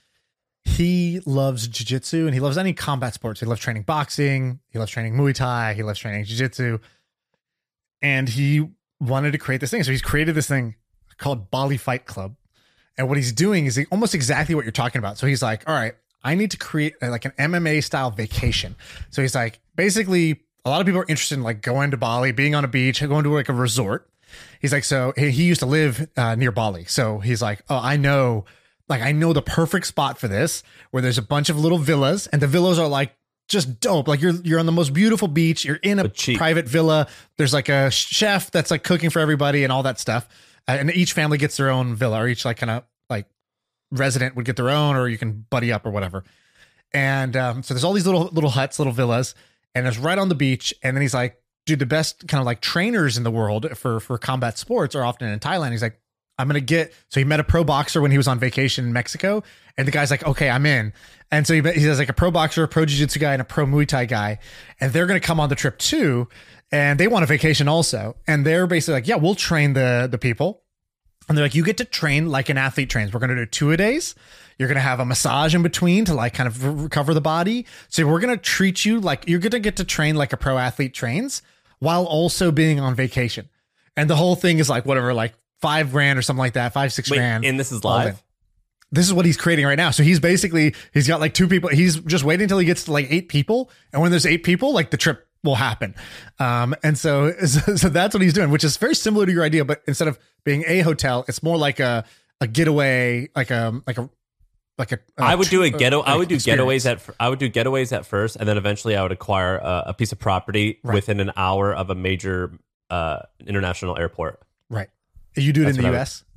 he loves jiu-jitsu and he loves any combat sports. He loves training boxing. He loves training Muay Thai. He loves training jiu-jitsu. And he wanted to create this thing. So he's created this thing called Bali Fight Club. And what he's doing is almost exactly what you're talking about. So he's like, all right, I need to create uh, like an M M A style vacation. So he's like, basically, a lot of people are interested in like going to Bali, being on a beach, going to like a resort. He's like, so he, he used to live uh, near Bali. So he's like, oh, I know, like, I know the perfect spot for this, where there's a bunch of little villas, and the villas are like just dope. Like you're, you're on the most beautiful beach. You're in a private villa. There's like a chef that's like cooking for everybody and all that stuff. Uh, and each family gets their own villa, or each like kind of like resident would get their own, or you can buddy up or whatever. And um, so there's all these little, little huts, little villas, and it's right on the beach. And then he's like, dude, the best kind of like trainers in the world for, for combat sports are often in Thailand. He's like, I'm going to get, so he met a pro boxer when he was on vacation in Mexico, and the guy's like, okay, I'm in. And so he, he has like a pro boxer, a pro jiu-jitsu guy, and a pro Muay Thai guy. And they're going to come on the trip too. And they want a vacation also. And they're basically like, yeah, we'll train the, the people. And they're like, you get to train like an athlete trains. We're going to do two a days. You're going to have a massage in between to like kind of recover the body. So we're going to treat you like you're going to get to train like a pro athlete trains while also being on vacation. And the whole thing is like whatever, like five grand or something like that, five, six Wait, grand. and this is live? This is what he's creating right now. So he's basically, he's got like two people. He's just waiting until he gets to like eight people. And when there's eight people, like the trip will happen. Um, and so, so that's what he's doing, which is very similar to your idea, but instead of being a hotel, it's more like a, a getaway, like a, like a, like a, a I would do a ghetto. like I would do experience. getaways at. I would do getaways at first, and then eventually I would acquire a, a piece of property Right. within an hour of a major uh, international airport. Right. You do it That's in the what I U would- S?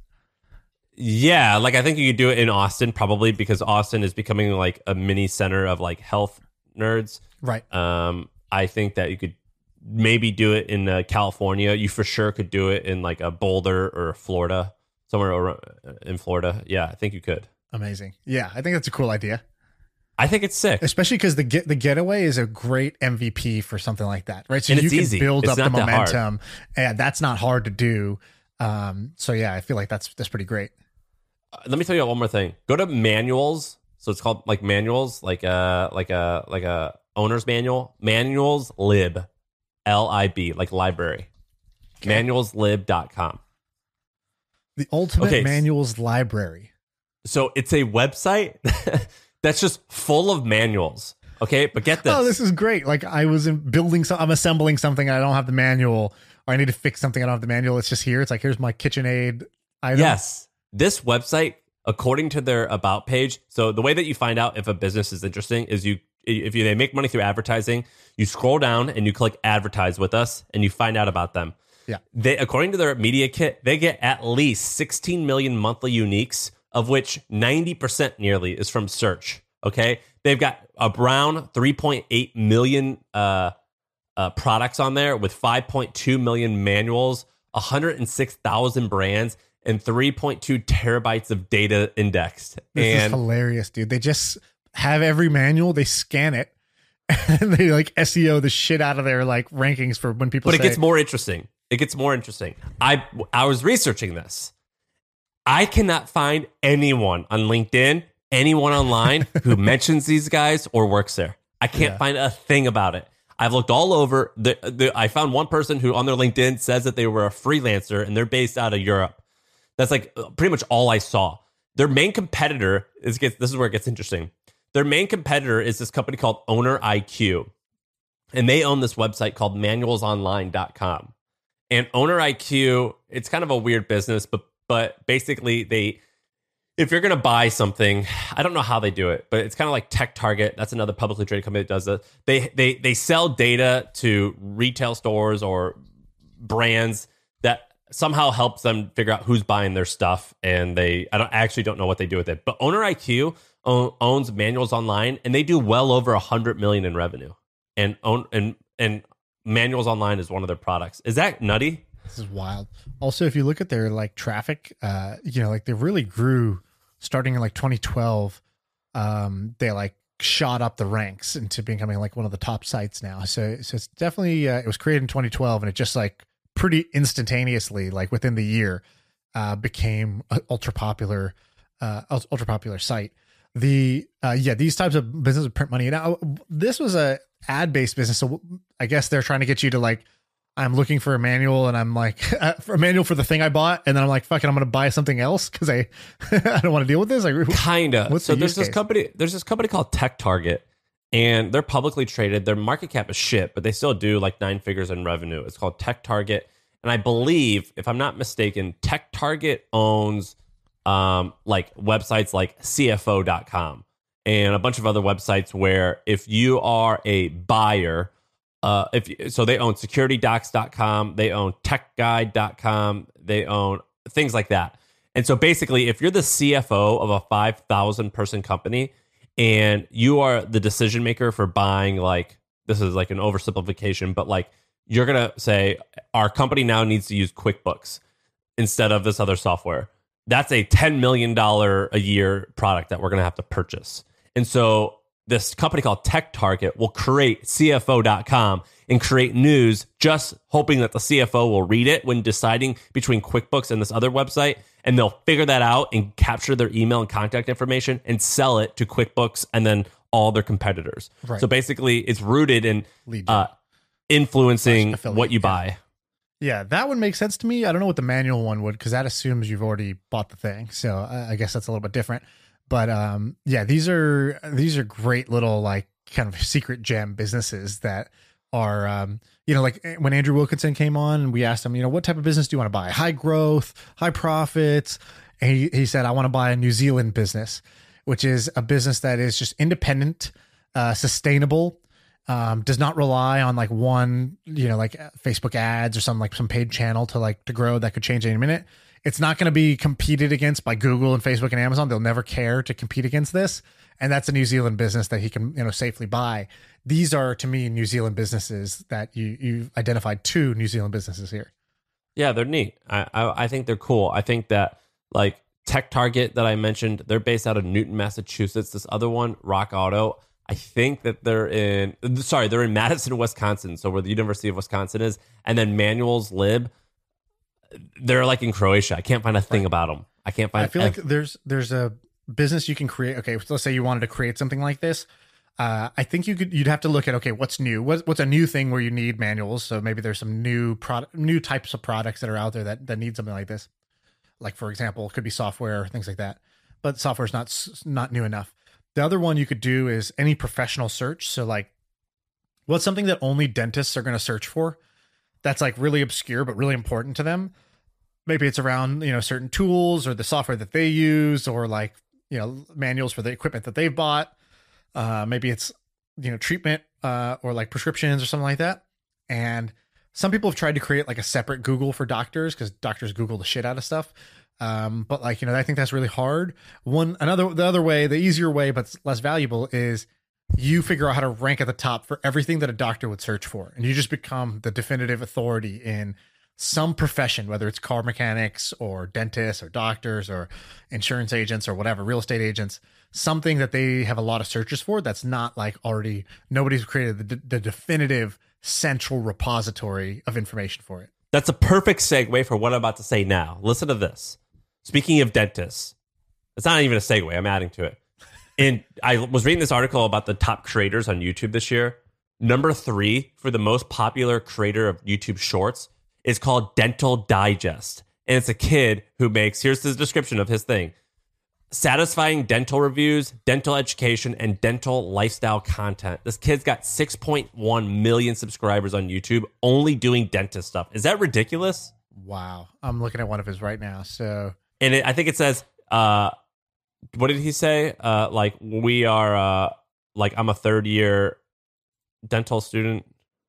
Yeah, like I think you could do it in Austin probably, because Austin is becoming like a mini center of like health nerds. Right. Um, I think that you could maybe do it in uh, California. You for sure could do it in like a Boulder or Florida, somewhere ar- in Florida. Yeah, I think you could. Amazing. Yeah. I think that's a cool idea. I think it's sick. Especially because the get the getaway is a great M V P for something like that, right? So And you it's can easy. build It's up the not that hard. momentum, and that's not hard to do. Um, so yeah, I feel like that's that's pretty great. Uh, Let me tell you one more thing. Go to manuals. So it's called like manuals, like a like a like a owner's manual. Manuals lib, L I B, like library. manuals lib dot com. The Ultimate Okay. Manuals Library. So it's a website that's just full of manuals. Okay, but get this. Oh, this is great. Like I was in building some, I'm assembling something. I don't have the manual, or I need to fix something. I don't have the manual. It's just here. It's like, here's my KitchenAid item. Yes. This website, according to their about page, so the way that you find out if a business is interesting is you if you, they make money through advertising, you scroll down and you click advertise with us and you find out about them. Yeah. They according to their media kit, they get at least sixteen million monthly uniques, of which ninety percent nearly is from search. Okay. They've got around three point eight million uh, uh, products on there with five point two million manuals, one hundred six thousand brands, and three point two terabytes of data indexed. This is and hilarious, dude. They just have every manual, they scan it, and they like S E O the shit out of their like rankings for when people but say, it gets more interesting. It gets more interesting. I I was researching this. I cannot find anyone on LinkedIn, anyone online who mentions these guys or works there. I can't Yeah. find a thing about it. I've looked all over. The, the, I found one person who on their LinkedIn says that they were a freelancer and they're based out of Europe. That's like pretty much all I saw. Their main competitor is gets, this is where it gets interesting. Their main competitor is this company called Owner I Q, and they own this website called manuals online dot com. And Owner I Q, it's kind of a weird business, but but basically they, if you're going to buy something, I don't know how they do it, but it's kind of like Tech Target. That's another publicly traded company that does it. They they they sell data to retail stores or brands that somehow helps them figure out who's buying their stuff. And they, I don't I actually don't know what they do with it. But Owner I Q own, owns Manuals Online, and they do well over a hundred million in revenue. And own and and Manuals Online is one of their products. Is that nutty? This is wild. Also, if you look at their like traffic, uh, you know, like they really grew starting in like twenty twelve. Um, they like shot up the ranks into becoming like one of the top sites now. So, so it's definitely, uh, it was created in twenty twelve, and it just like pretty instantaneously, like within the year, uh, became an ultra popular, uh, ultra popular site. The, uh, yeah, these types of businesses print money. Now, this was a ad based business. So I guess they're trying to get you to like I'm looking for a manual and I'm like, for a manual for the thing I bought. And then I'm like, fuck it, I'm going to buy something else because I, I don't want to deal with this. Like, Kinda. what's So the there's use this case? company, there's this company called Tech Target, and they're publicly traded. Their market cap is shit, but they still do like nine figures in revenue. It's called Tech Target. And I believe, if I'm not mistaken, Tech Target owns um, like websites like C F O dot com and a bunch of other websites where if you are a buyer, Uh, if you, so they own security docs dot com, they own tech guide dot com, they own things like that. And so basically, if you're the C F O of a five thousand person company and you are the decision maker for buying, like, this is like an oversimplification, but like you're going to say, our company now needs to use QuickBooks instead of this other software. That's a ten million dollars a year product that we're going to have to purchase. And so this company called Tech Target will create C F O dot com and create news just hoping that the C F O will read it when deciding between QuickBooks and this other website. And they'll figure that out and capture their email and contact information and sell it to QuickBooks and then all their competitors. Right. So basically, it's rooted in Lead uh, influencing Slash affiliate, what you yeah. buy. Yeah, that would make sense to me. I don't know what the manual one would, because that assumes you've already bought the thing. So I I guess that's a little bit different. But um, yeah, these are these are great little like kind of secret gem businesses that are um, you know, like when Andrew Wilkinson came on, we asked him, you know, what type of business do you want to buy? High growth, high profits. And he he said, I want to buy a New Zealand business, which is a business that is just independent, uh, sustainable. Um, does not rely on like one, you know, like Facebook ads or some like some paid channel to like to grow that could change any minute. It's not going to be competed against by Google and Facebook and Amazon. They'll never care to compete against this. And that's a New Zealand business that he can, you know, safely buy. These are, to me, New Zealand businesses that you, you've identified two New Zealand businesses here. Yeah, they're neat. I, I I think they're cool. I think that like Tech Target that I mentioned, they're based out of Newton, Massachusetts. This other one, Rock Auto, I think that they're in, sorry, they're in Madison, Wisconsin. So where the University of Wisconsin is. And then Manuals Lib, they're like in Croatia. I can't find a thing about them. I can't find. I feel like there's there's a business you can create. Okay, so let's say you wanted to create something like this. Uh, I think you could you'd have to look at, okay, what's new? What, what's a new thing where you need manuals? So maybe there's some new product, new types of products that are out there that that need something like this. Like for example, it could be software, things like that. But software's not s- not new enough. The other one you could do is any professional search. So like, what's something that only dentists are going to search for? That's like really obscure but really important to them. Maybe it's around, you know, certain tools or the software that they use, or like, you know, manuals for the equipment that they've bought. Uh, maybe it's, you know, treatment uh, or like prescriptions or something like that. And some people have tried to create like a separate Google for doctors, because doctors Google the shit out of stuff. Um, but like, you know, I think that's really hard. One, another, the other way, the easier way, but less valuable, is you figure out how to rank at the top for everything that a doctor would search for. And you just become the definitive authority in some profession, whether it's car mechanics or dentists or doctors or insurance agents or whatever, real estate agents, something that they have a lot of searches for. That's not like already, nobody's created the, the definitive central repository of information for it. That's a perfect segue for what I'm about to say now. Listen to this. Speaking of dentists, it's not even a segue. I'm adding to it. And I was reading this article about the top creators on YouTube this year. Number three for the most popular creator of YouTube Shorts is called Dental Digest. And it's a kid who makes, here's the description of his thing: satisfying dental reviews, dental education, and dental lifestyle content. This kid's got six point one million subscribers on YouTube only doing dentist stuff. Is that ridiculous? Wow. I'm looking at one of his right now. So, And it, I think it says, uh, what did he say? Uh, like, we are, uh, like, I'm a third year dental student.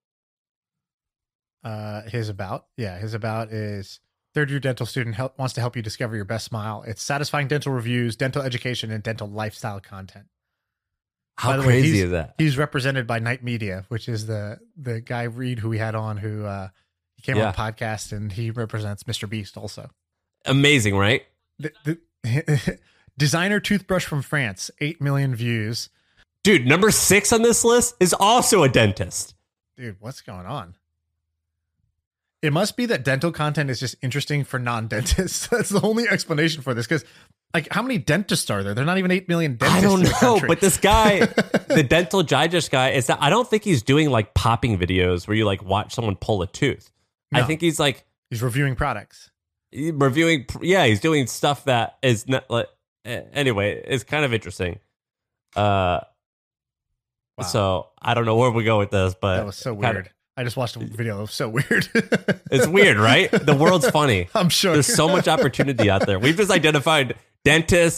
uh, his about, yeah, his about is third year dental student help, wants to help you discover your best smile. It's satisfying dental reviews, dental education, and dental lifestyle content. How By the way, crazy he's- is that? He's represented by Night Media, which is the the guy Reed who we had on, who uh, he came Yeah. on the podcast, and he represents Mister Beast also. Amazing, right? The, the, designer toothbrush from France, eight million views. Dude, number six on this list is also a dentist. Dude, what's going on? It must be that dental content is just interesting for non-dentists. That's the only explanation for this. Because, like, how many dentists are there? They're not even eight million dentists. I don't in the know, country. but this guy, the Dental Digest guy, is that I don't think he's doing like popping videos where you like watch someone pull a tooth. I No. think he's like He's reviewing products. reviewing. Yeah, he's doing stuff that is not like. Anyway, it's kind of interesting. Uh, Wow. so I don't know where we go with this, but That was so kinda- weird. I just watched a video. It was so weird. It's weird, right? The world's funny. I'm sure. There's so much opportunity out there. We've just identified dentists,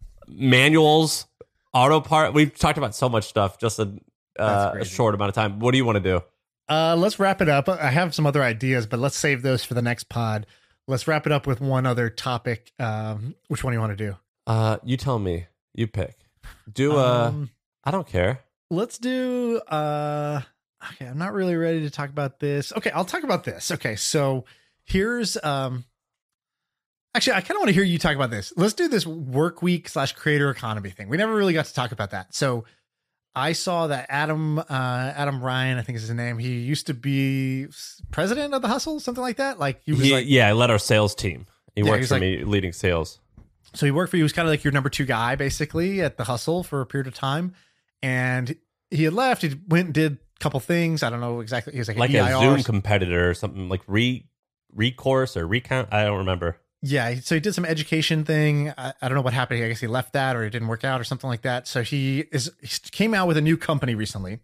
manuals, auto part. We've talked about so much stuff just in That's uh, a crazy. short amount of time. What do you want to do? Uh, let's wrap it up. I have some other ideas, but let's save those for the next pod. Let's wrap it up with one other topic. Um, which one do you want to do? Uh, you tell me. You pick. Do uh, Um, I don't care. let's do. Uh, okay, I'm not really ready to talk about this. Okay, I'll talk about this. Okay, so here's. Um, actually, I kind of want to hear you talk about this. Let's do this work week slash creator economy thing. We never really got to talk about that. So I saw that Adam uh, Adam Ryan, I think is his name. He used to be president of the Hustle, something like that. Like he was He, like, yeah, I led our sales team. He Yeah, works he's for like- me, leading sales. so he worked for you. He was kind of like your number two guy, basically, at the Hustle for a period of time. And he had left. He went and did a couple things. I don't know exactly. He was like, Like an E I a R. Zoom competitor or something like re recourse or recount. I don't remember. Yeah, so he did some education thing. I, I don't know what happened. I guess he left that, or it didn't work out, or something like that. So he is he came out with a new company recently,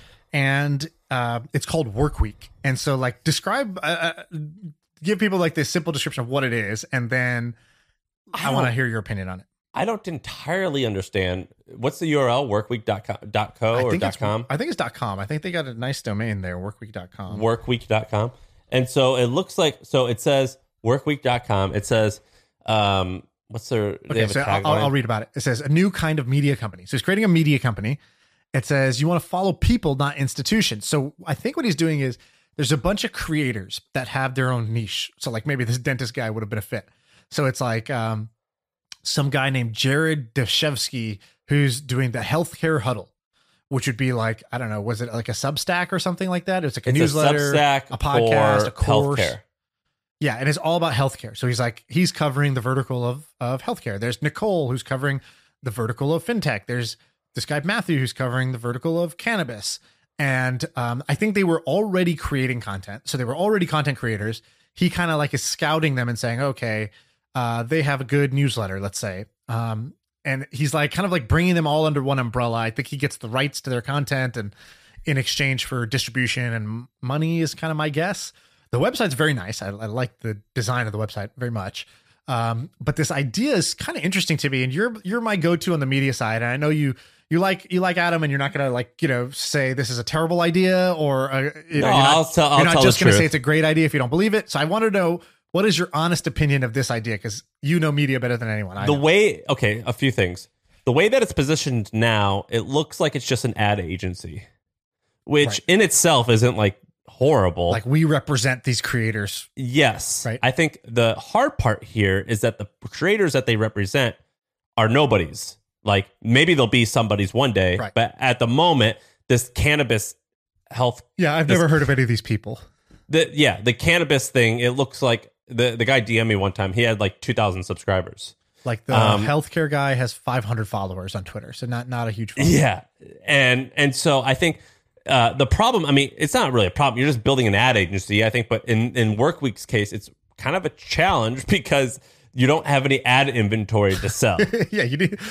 and uh, it's called Workweek. And so, like, describe, uh, uh, give people like this simple description of what it is, and then I, I want to don't- hear your opinion on it. I don't entirely understand. What's the U R L? workweek dot co dot co I or think dot it's, com? I think it's .com. I think they got a nice domain there, workweek dot com. workweek dot com. And so it looks like, so it says workweek dot com. It says, um, what's their, they Okay, have a so I'll, tagline. I'll read about it. It says a new kind of media company. So he's creating a media company. It says you want to follow people, not institutions. So I think what he's doing is there's a bunch of creators that have their own niche. So like maybe this dentist guy would have been a fit. So it's like um, some guy named Jared Deshevsky who's doing the healthcare huddle, which would be like, I don't know, was it like a Substack or something like that? It's like a It's newsletter, a, Substack a podcast, for a course. healthcare. Yeah, and it's all about healthcare. So he's like, he's covering the vertical of of healthcare. There's Nicole who's covering the vertical of fintech. There's this guy Matthew who's covering the vertical of cannabis. And um, I think they were already creating content. So they were already content creators. He kind of like is scouting them and saying, okay, uh, they have a good newsletter, let's say. Um, and he's like kind of like bringing them all under one umbrella. I think he gets the rights to their content and in exchange for distribution and money is kind of my guess. The website's very nice. I, I like the design of the website very much. Um, but this idea is kind of interesting to me, and you're you're my go-to on the media side. And I know you you like you like Adam, and you're not gonna like you know say this is a terrible idea, or uh, you know, No, you're not, I'll tell- I'll you're not tell just the gonna truth. say it's a great idea if you don't believe it. So I want to know, what is your honest opinion of this idea, because you know media better than anyone. I The know. way, okay, a few things. The way that it's positioned now, it looks like it's just an ad agency, which Right. in itself isn't like horrible. Like we represent these creators. Yes. Right. I think the hard part here is that the creators that they represent are nobodies. Like maybe they'll be somebody's one day, Right. but at the moment, this cannabis health, Yeah, I've This- never heard of any of these people. the yeah, the cannabis thing, it looks like the, the guy D M'd me one time, he had like two thousand subscribers. Like the Um, healthcare guy has five hundred followers on Twitter, so not not a huge following. Yeah. And and so I think uh, the problem, I mean, it's not really a problem. You're just building an ad agency, I think. But in, in Workweek's case, it's kind of a challenge because you don't have any ad inventory to sell. yeah, you need.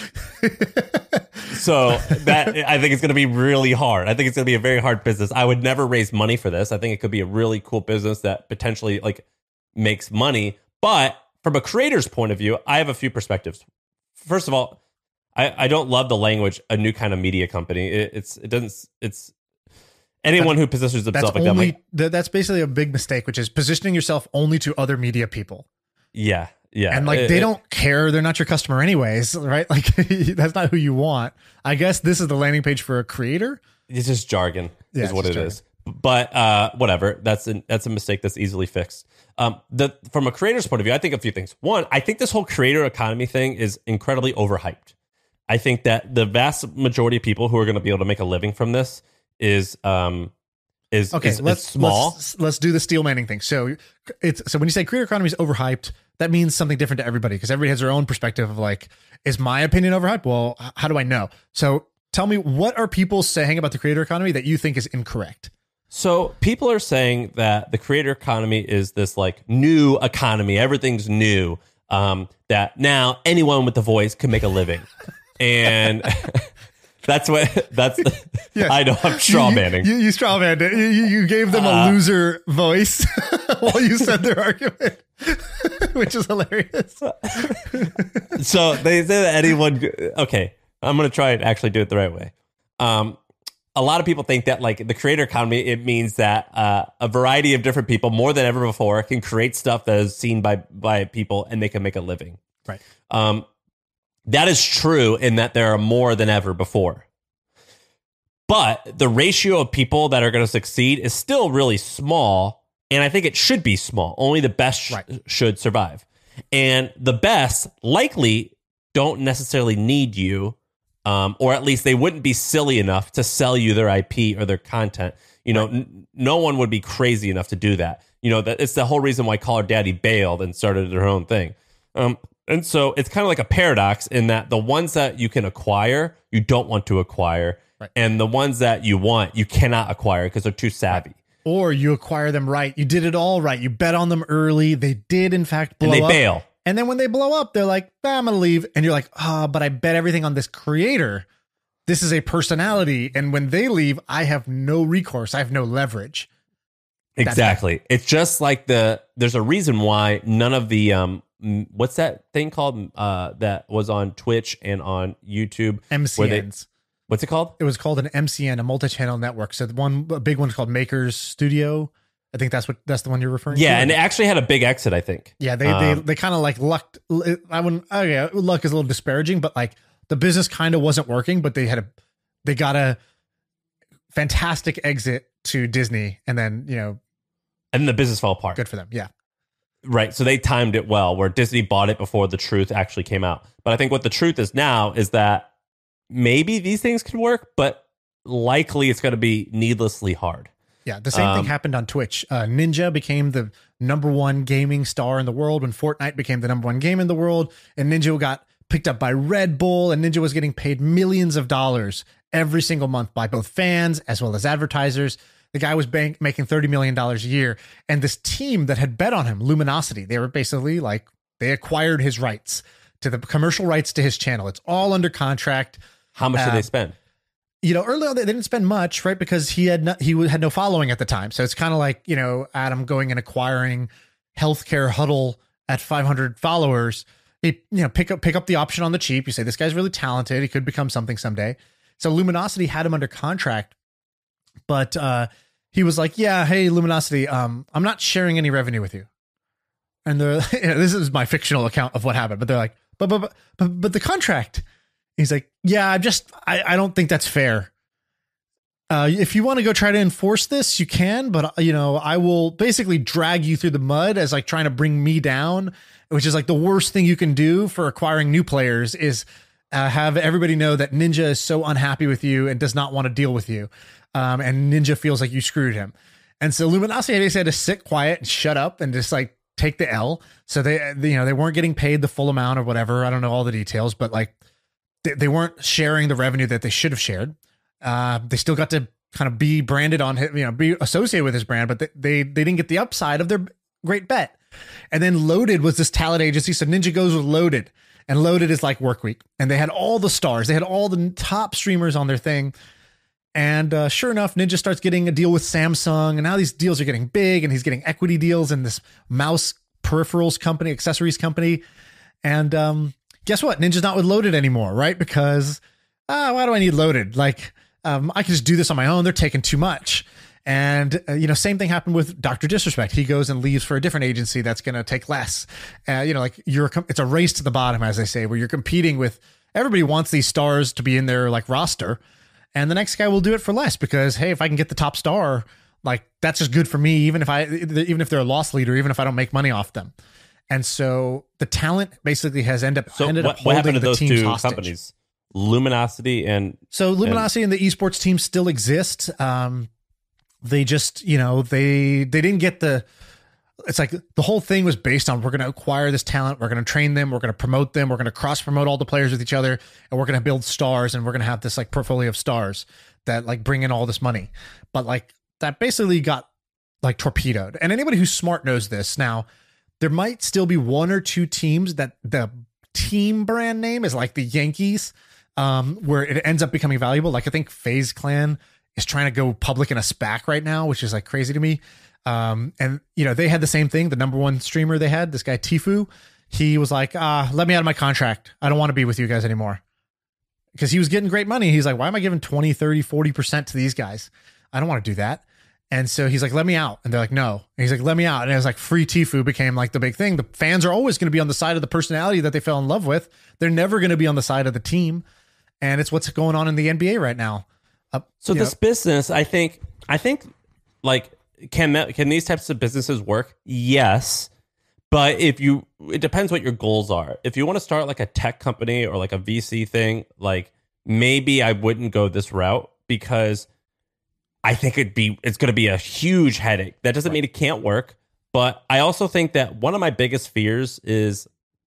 So that I think it's going to be really hard. I think it's going to be a very hard business. I would never raise money for this. I think it could be a really cool business that potentially like makes money. But from a creator's point of view, I have a few perspectives. First of all, I, I don't love the language, a new kind of media company. It, it's it doesn't it's anyone who positions That's themselves like that. I'm only like, th- that's basically a big mistake, which is positioning yourself only to other media people, yeah, yeah, and like It- they it- don't care. They're not your customer anyways, right? Like that's not who you want. I guess this is the landing page for a creator. It's just jargon, Yeah, is it's what just it is. But uh, whatever, that's an, that's a mistake that's easily fixed. Um, the from a creator's point of view, I think a few things. One, I think this whole creator economy thing is incredibly overhyped. I think that the vast majority of people who are going to be able to make a living from this is um is Okay, is, is let's small. Let's, let's do the Steel Manning thing. So it's so when you say creator economy is overhyped, that means something different to everybody because everybody has their own perspective of like, is my opinion overhyped? Well, h- how do I know? So tell me, what are people saying about the creator economy that you think is incorrect? So people are saying that the creator economy is this like new economy. Everything's new. Um, that now anyone with a voice can make a living. And that's what that's the, Yes. I know I'm straw manning. You, you, you straw manned it. You, you you gave them a Uh, loser voice while you said their argument, which is hilarious. So they say that anyone. Okay, I'm gonna try and actually do it the right way. Um, a lot of people think that like the creator economy, it means that uh, a variety of different people, more than ever before, can create stuff that is seen by by people and they can make a living. Right. Um, that is true in that there are more than ever before. But the ratio of people that are going to succeed is still really small. And I think it should be small. Only the best sh- Right. should survive. And the best likely don't necessarily need you, um, or at least they wouldn't be silly enough to sell you their I P or their content. You know, n- no one would be crazy enough to do that. You know, that it's the whole reason why Call Her Daddy bailed and started their own thing. Um, and so it's kind of like a paradox in that the ones that you can acquire, you don't want to acquire. Right. And the ones that you want, you cannot acquire because they're too savvy. Or you acquire them right. You did it all right. You bet on them early. They did, in fact, blow And they up. bail. And then when they blow up, they're like, ah, I'm going to leave. And you're like, ah, oh, but I bet everything on this creator. This is a personality. And when they leave, I have no recourse. I have no leverage. Exactly. It's just like the, there's a reason why none of the, um, m- what's that thing called uh, that was on Twitch and on YouTube? M C Ns. Where they- What's it called? It was called an M C N, a multi-channel network. So the one a big one's called Makers Studio. I think that's what that's the one you're referring Yeah, to. and it actually had a big exit, I think. yeah, they Um, they they kind of like lucked. I wouldn't. Oh yeah, luck is a little disparaging, but like the business kind of wasn't working, but they had a they got a fantastic exit to Disney, and then you know, And the business fell apart. good for them. Yeah, Right. So they timed it well, where Disney bought it before the truth actually came out. But I think what the truth is now is that maybe these things could work, but likely it's going to be needlessly hard. yeah. The same Um, thing happened on Twitch. Uh, Ninja became the number one gaming star in the world when Fortnite became the number one game in the world, and Ninja got picked up by Red Bull, and Ninja was getting paid millions of dollars every single month by both fans as well as advertisers. The guy was bank, making thirty million dollars a year. And this team that had bet on him, Luminosity, they were basically like, they acquired his rights to the commercial rights to his channel. It's all under contract. How much did Um, they spend? You know, early on, they didn't spend much, right? Because he had not, he had no following at the time. So it's kind of like, you know, Adam going and acquiring Healthcare Huddle at five hundred followers. He, you know, pick up, pick up the option on the cheap. You say, this guy's really talented. He could become something someday. So Luminosity had him under contract, but uh, he was like, yeah, hey, Luminosity, um, I'm not sharing any revenue with you. And they're, you know, this is my fictional account of what happened, but they're like, but, but, but, but, but the contract. He's like, yeah, I just, I, I don't think that's fair. Uh, if you want to go try to enforce this, you can, but uh, you know, I will basically drag you through the mud as like trying to bring me down, which is like the worst thing you can do for acquiring new players is uh, have everybody know that Ninja is so unhappy with you and does not want to deal with you. Um, and Ninja feels like you screwed him. And so Luminosity basically had to sit quiet and shut up and just like take the L. So they, you know, they weren't getting paid the full amount or whatever. I don't know all the details, but like they, they weren't sharing the revenue that they should have shared. Uh, they still got to kind of be branded on him, you know, be associated with his brand, but they, they, they didn't get the upside of their great bet. And then Loaded was this talent agency. So Ninja goes with Loaded, and Loaded is like Workweek, and they had all the stars. They had all the top streamers on their thing. And uh, sure enough, Ninja starts getting a deal with Samsung, and now these deals are getting big, and he's getting equity deals in this mouse peripherals company, accessories company. And um, guess what? Ninja's not with Loaded anymore, right? Because ah, why do I need Loaded? Like, um, I can just do this on my own. They're taking too much. And, uh, you know, same thing happened with Doctor Disrespect. He goes and leaves for a different agency that's going to take less. Uh, you know, like you're, it's a race to the bottom, as they say, where you're competing with, everybody wants these stars to be in their like roster. And the next guy will do it for less because, hey, if I can get the top star, like that's just good for me, even if I, even if they're a loss leader, even if I don't make money off them. And so the talent basically has ended up, So ended what, up what holding happened to the those teams two hostage. companies? Luminosity and So Luminosity and, and the esports team still exist. Um, they just, you know, they they didn't get the. It's like the whole thing was based on we're going to acquire this talent, we're going to train them, we're going to promote them, we're going to cross promote all the players with each other, and we're going to build stars, and we're going to have this like portfolio of stars that like bring in all this money. But like that basically got like torpedoed. And anybody who's smart knows this. Now, there might still be one or two teams that the team brand name is like the Yankees, um, where it ends up becoming valuable. Like I think FaZe Clan is trying to go public in a SPAC right now, which is like crazy to me. Um, and you know, they had the same thing. The number one streamer they had, this guy Tfue, he was like, ah, let me out of my contract. I don't want to be with you guys anymore. Because he was getting great money. He's like, why am I giving twenty, thirty, forty percent to these guys? I don't want to do that. And so he's like, let me out. And they're like, no. And he's like, let me out. And it was like free Tfue became like the big thing. The fans are always going to be on the side of the personality that they fell in love with. They're never going to be on the side of the team. And it's what's going on in the N B A right now. Uh, so this know. business, I think, I think like, can, can these types of businesses work? Yes. But if you, it depends what your goals are. If you want to start like a tech company or like a V C thing, like maybe I wouldn't go this route because I think it'd be, it's going to be a huge headache. That doesn't mean it can't work. But I also think that one of my biggest fears is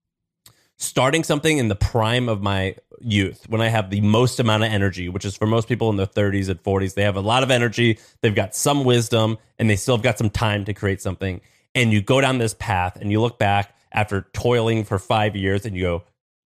starting something in the prime of my youth when I have the most amount of energy, which is for most people in their thirties and forties. They have a lot of energy. They've got some wisdom and they still have got some time to create something. And you go down this path and you look back after toiling for five years and you go,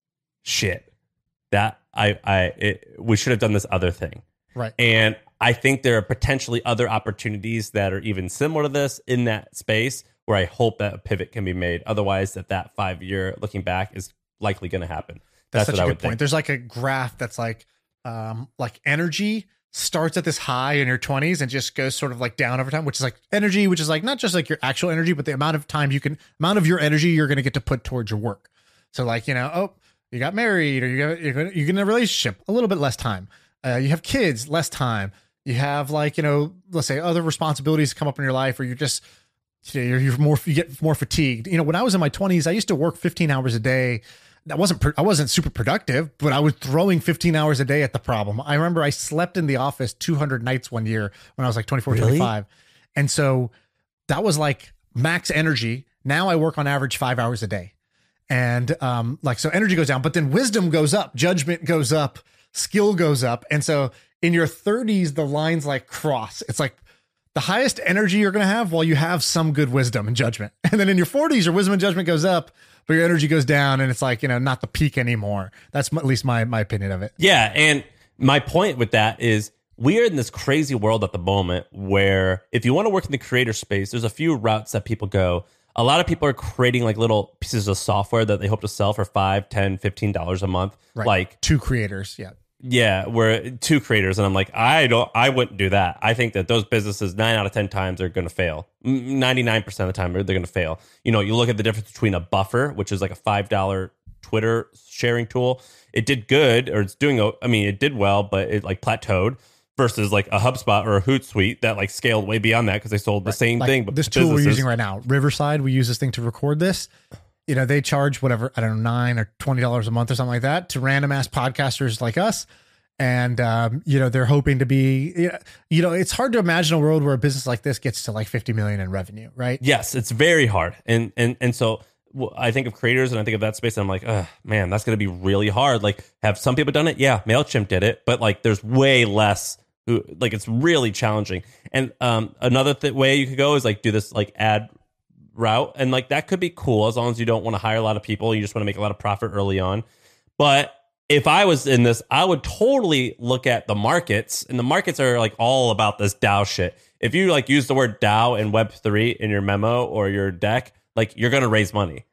shit, that I, I, it, we should have done this other thing. Right. And I think there are potentially other opportunities that are even similar to this in that space where I hope that a pivot can be made. Otherwise, that that five year looking back is likely going to happen. That's, That's such what a I good would point. think. There's like a graph that's like, um, like energy starts at this high in your twenties and just goes sort of like down over time, which is like energy, which is like not just like your actual energy, but the amount of time you can, amount of your energy you're going to get to put towards your work. So like, you know, oh, you got married or you got, you're going to, you're in a relationship, a little bit less time. Uh, you have kids, less time. You have like, you know, let's say other responsibilities come up in your life, or you're just, you know, you're, you're more, you get more fatigued. You know, when I was in my twenties, I used to work fifteen hours a day. That wasn't, I wasn't super productive, but I was throwing fifteen hours a day at the problem. I remember I slept in the office two hundred nights one year when I was like twenty-four, Really? twenty-five. And so that was like max energy. Now I work on average five hours a day. And um, like, so energy goes down, but then wisdom goes up, judgment goes up, skill goes up. And so in your thirties, the lines like cross. It's like the highest energy you're going to have while you have some good wisdom and judgment. And then in your forties, your wisdom and judgment goes up, but your energy goes down and it's like, you know, not the peak anymore. That's at least my, my opinion of it. Yeah. And my point with that is we are in this crazy world at the moment where if you want to work in the creator space, there's a few routes that people go. A lot of people are creating like little pieces of software that they hope to sell for five, ten, fifteen dollars a month. Right. Like two creators. Yeah. Yeah, we're two creators, and I'm like, I don't, I wouldn't do that. I think that those businesses, nine out of ten times, are going to fail. ninety-nine percent of the time, they're going to fail. You know, you look at the difference between a Buffer, which is like a five dollar Twitter sharing tool. It did good, or it's doing, I mean, it did well, but it like plateaued. Versus like a HubSpot or a Hootsuite that like scaled way beyond that because they sold the Right. same like thing. But this tool businesses. we're using right now, Riverside, we use this thing to record this. You know, they charge whatever, I don't know, nine or twenty dollars a month or something like that to random ass podcasters like us. And, um, you know, they're hoping to be, you know, you know, it's hard to imagine a world where a business like this gets to like fifty million in revenue, right? Yes, it's very hard. And, and, and so well, I think of creators and I think of that space and I'm like, oh man, that's going to be really hard. Like, have some people done it? Yeah. MailChimp did it, but like there's way less who, like, it's really challenging. And, um, another th- way you could go is like do this like ad route. And like, that could be cool as long as you don't want to hire a lot of people. You just want to make a lot of profit early on. But if I was in this, I would totally look at the markets, and the markets are like all about this DAO shit. If you like use the word DAO and Web three in your memo or your deck, like you're going to raise money,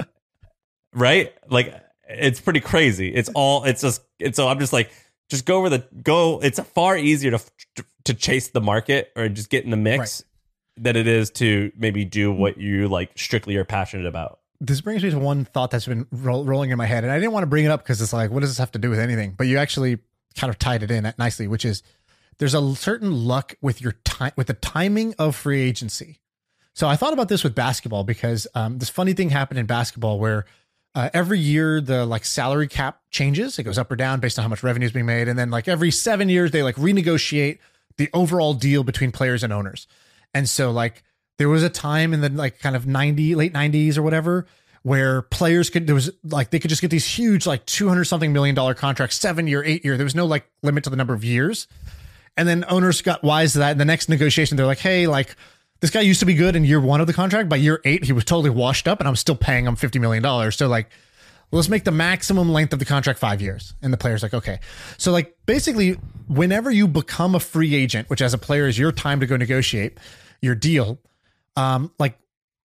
right? Like it's pretty crazy. It's all, it's just, it's so I'm just like, just go over the go. It's far easier to, to chase the market or just get in the mix right. than it is to maybe do what you like strictly are passionate about. This brings me to one thought that's been ro- rolling in my head, and I didn't want to bring it up because it's like, what does this have to do with anything? But you actually kind of tied it in nicely, which is there's a certain luck with your time, with the timing of free agency. So I thought about this with basketball because um, this funny thing happened in basketball where uh, every year the like salary cap changes, it goes up or down based on how much revenue is being made, and then like every seven years they like renegotiate the overall deal between players and owners, and so like. There was a time in the like kind of ninety, late nineties or whatever, where players could, there was like, they could just get these huge, like two hundred something million dollar contracts, seven year, eight year. There was no like limit to the number of years. And then owners got wise to that. In the next negotiation, they're like, hey, like this guy used to be good in year one of the contract. By year eight, he was totally washed up and I'm still paying him fifty million dollars. So like, let's make the maximum length of the contract five years. And the player's like, okay. So like basically whenever you become a free agent, which as a player is your time to go negotiate your deal, um, like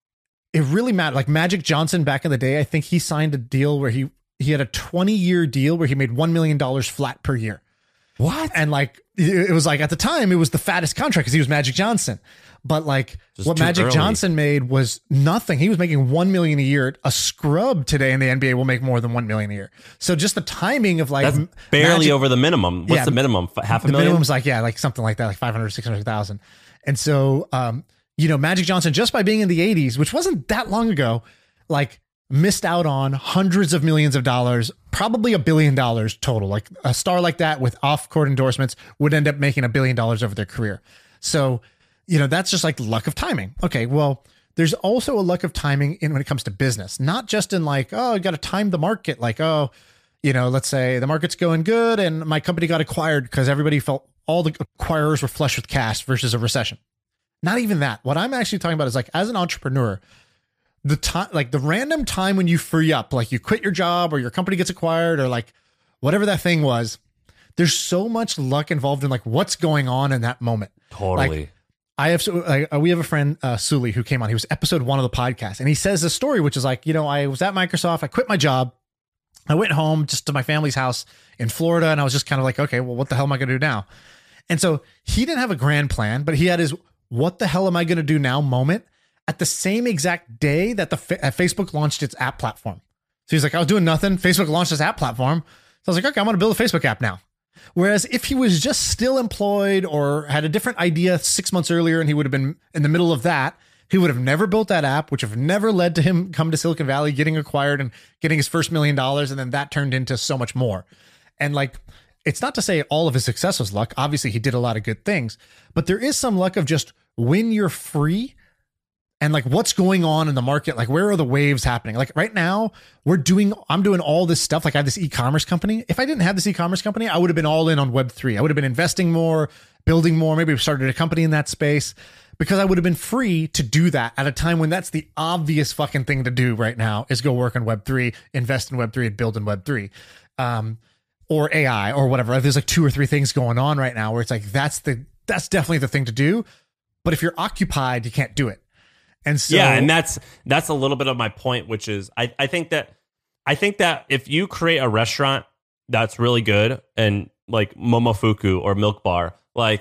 it really mattered. Like Magic Johnson back in the day, I think he signed a deal where he, he had a twenty year deal where he made one million dollars flat per year. What? And like, it was like at the time it was the fattest contract because he was Magic Johnson. But like Just what too Magic early. Johnson made was nothing. He was making one million a year. A scrub today in the N B A will make more than one million a year. So just the timing of like That's barely Magic, over the minimum. What's Yeah, the minimum? F- Half a the million? minimum's like, yeah, like something like that, like five hundred, six hundred thousand. And so, um, you know, Magic Johnson, just by being in the eighties, which wasn't that long ago, like missed out on hundreds of millions of dollars, probably a billion dollars total. Like a star like that with off-court endorsements would end up making a billion dollars over their career. So, you know, that's just like luck of timing. Okay, well, there's also a luck of timing in when it comes to business, not just in like, oh, I got to time the market. Like, oh, you know, let's say the market's going good and my company got acquired because everybody felt all the acquirers were flush with cash versus a recession. Not even that. What I'm actually talking about is like, as an entrepreneur, the time, like the random time when you free up, like you quit your job or your company gets acquired or like whatever that thing was, there's so much luck involved in like what's going on in that moment. Totally. Like, I have, so like, we have a friend, uh, Sully, who came on. He was episode one of the podcast, and he says a story, which is like, you know, I was at Microsoft, I quit my job, I went home just to my family's house in Florida, and I was just kind of like, okay, well, what the hell am I going to do now? And so he didn't have a grand plan, but he had his "what the hell am I going to do now" moment at the same exact day that the uh, Facebook launched its app platform. So he's like, I was doing nothing. Facebook launched this app platform. So I was like, okay, I'm going to build a Facebook app now. Whereas if he was just still employed or had a different idea six months earlier and he would have been in the middle of that, he would have never built that app, which have never led to him come to Silicon Valley, getting acquired and getting his first million dollars. And then that turned into so much more. And like, it's not to say all of his success was luck. Obviously he did a lot of good things, but there is some luck of just when you're free and like what's going on in the market, like where are the waves happening? Like right now we're doing, I'm doing all this stuff. Like I have this e-commerce company. If I didn't have this e-commerce company, I would have been all in on Web three. I would have been investing more, building more, maybe we started a company in that space because I would have been free to do that at a time when that's the obvious fucking thing to do right now is go work on Web three, invest in Web three and build in Web three. Um, or A I or whatever. There's like two or three things going on right now where it's like, that's the, that's definitely the thing to do. But if you're occupied, you can't do it. And so, yeah, and that's that's a little bit of my point, which is I, I think that I think that if you create a restaurant that's really good and like Momofuku or Milk Bar, like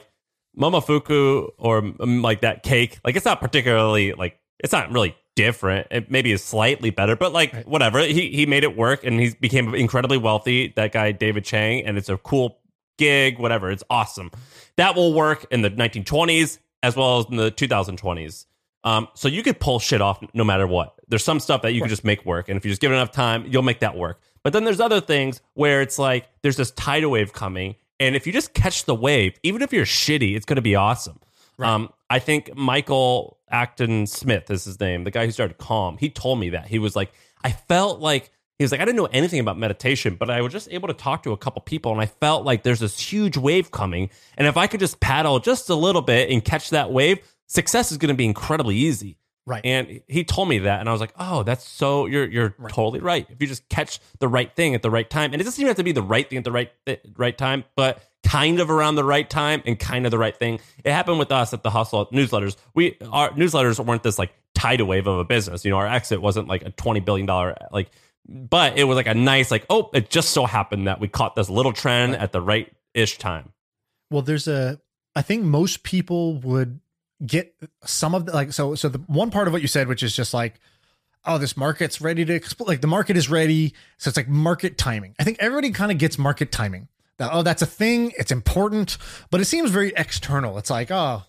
Momofuku or um, like that cake, like it's not particularly like it's not really different. It maybe is slightly better, but like Right. whatever. He he made it work and he became incredibly wealthy. That guy David Chang, and it's a cool gig. Whatever, it's awesome. That will work in the nineteen twenties as well as in the two thousand twenties. Um, so you could pull shit off no matter what. There's some stuff that you can just make work. And if you just give it enough time, you'll make that work. But then there's other things where it's like, there's this tidal wave coming. And if you just catch the wave, even if you're shitty, it's going to be awesome. Right. Um, I think Michael Acton Smith is his name, the guy who started Calm. He told me that. He was like, I felt like, he was like, I didn't know anything about meditation, but I was just able to talk to a couple people. And I felt like there's this huge wave coming. And if I could just paddle just a little bit and catch that wave, success is going to be incredibly easy. Right. And he told me that, and I was like, "Oh, that's so you're you're Right. totally right. If you just catch the right thing at the right time, and it doesn't even have to be the right thing at the right right time, but kind of around the right time and kind of the right thing." It happened with us at the Hustle newsletters. We our newsletters weren't this like tidal wave of a business. You know, our exit wasn't like a twenty billion dollar like, but it was like a nice like, oh, it just so happened that we caught this little trend Right. at the right ish time. Well, there's a, I think most people would get some of the, like, so, so the one part of what you said, which is just like, oh, this market's ready to explode. Like the market is ready. So it's like market timing. I think everybody kind of gets market timing. That, oh, that's a thing. It's important, but it seems very external. It's like, oh,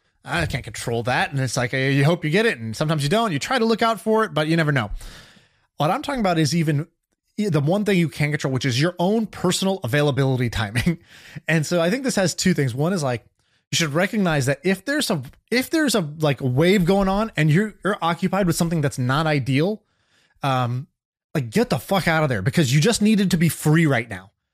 I can't control that. And it's like, eh, you hope you get it. And sometimes you don't. You try to look out for it, but you never know. What I'm talking about is even the one thing you can control, which is your own personal availability timing. And so I think this has two things. One is like, you should recognize that if there's a if there's a like a wave going on and you're you're occupied with something that's not ideal, um, like get the fuck out of there because you just needed to be free right now.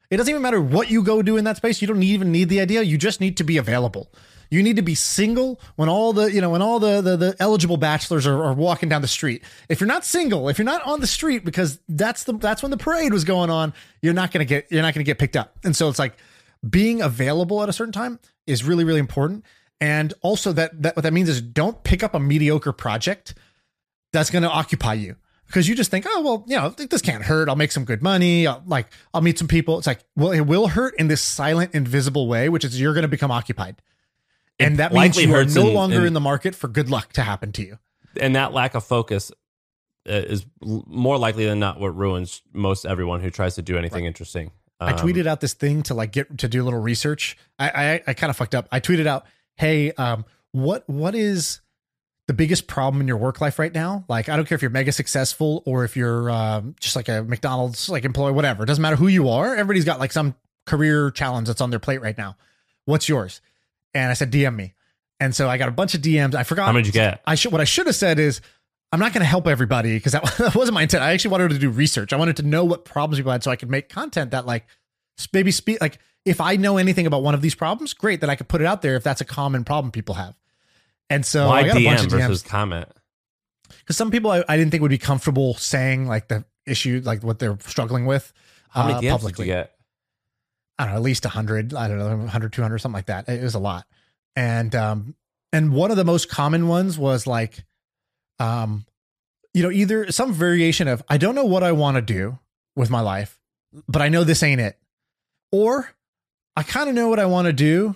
It doesn't even matter what you go do in that space. You don't even need the idea. You just need to be available. You need to be single when all the, you know, when all the, the, the eligible bachelors are, are walking down the street. If you're not single, if you're not on the street, because that's the, that's when the parade was going on, you're not going to get, you're not going to get picked up. And so it's like being available at a certain time is really, really important. And also that, that what that means is don't pick up a mediocre project that's going to occupy you, because you just think, oh, well, you know, this can't hurt. I'll make some good money. I'll, like, I'll meet some people. It's like, well, it will hurt in this silent, invisible way, which is you're going to become occupied. And It that means likely you are hurts no in- longer in- in the market for good luck to happen to you. And that lack of focus uh, is l- more likely than not what ruins most everyone who tries to do anything interesting. I Um, tweeted out this thing to like get to do a little research. I I, I kind of fucked up. I tweeted out, hey, um, what what is the biggest problem in your work life right now? Like, I don't care if you're mega successful or if you're um, just like a McDonald's like employee, whatever. It doesn't matter who you are. Everybody's got like some career challenge that's on their plate right now. What's yours? And I said, D M me. And so I got a bunch of D Ms. I forgot. How many did you get? I should, what I should have said is, I'm not going to help everybody, because that, that wasn't my intent. I actually wanted to do research. I wanted to know what problems people had so I could make content that like maybe speak, like if I know anything about one of these problems, great, that I could put it out there if that's a common problem people have. And so Why I got a D bunch M of D Ms. versus comment? Because some people I, I didn't think would be comfortable saying like the issue, like what they're struggling with. How many uh, D Ms publicly. did you get? I don't know, at least a hundred, I don't know, one hundred, two hundred, something like that. It was a lot. And, um, and one of the most common ones was like, um, you know, either some variation of, I don't know what I want to do with my life, but I know this ain't it. Or I kind of know what I want to do,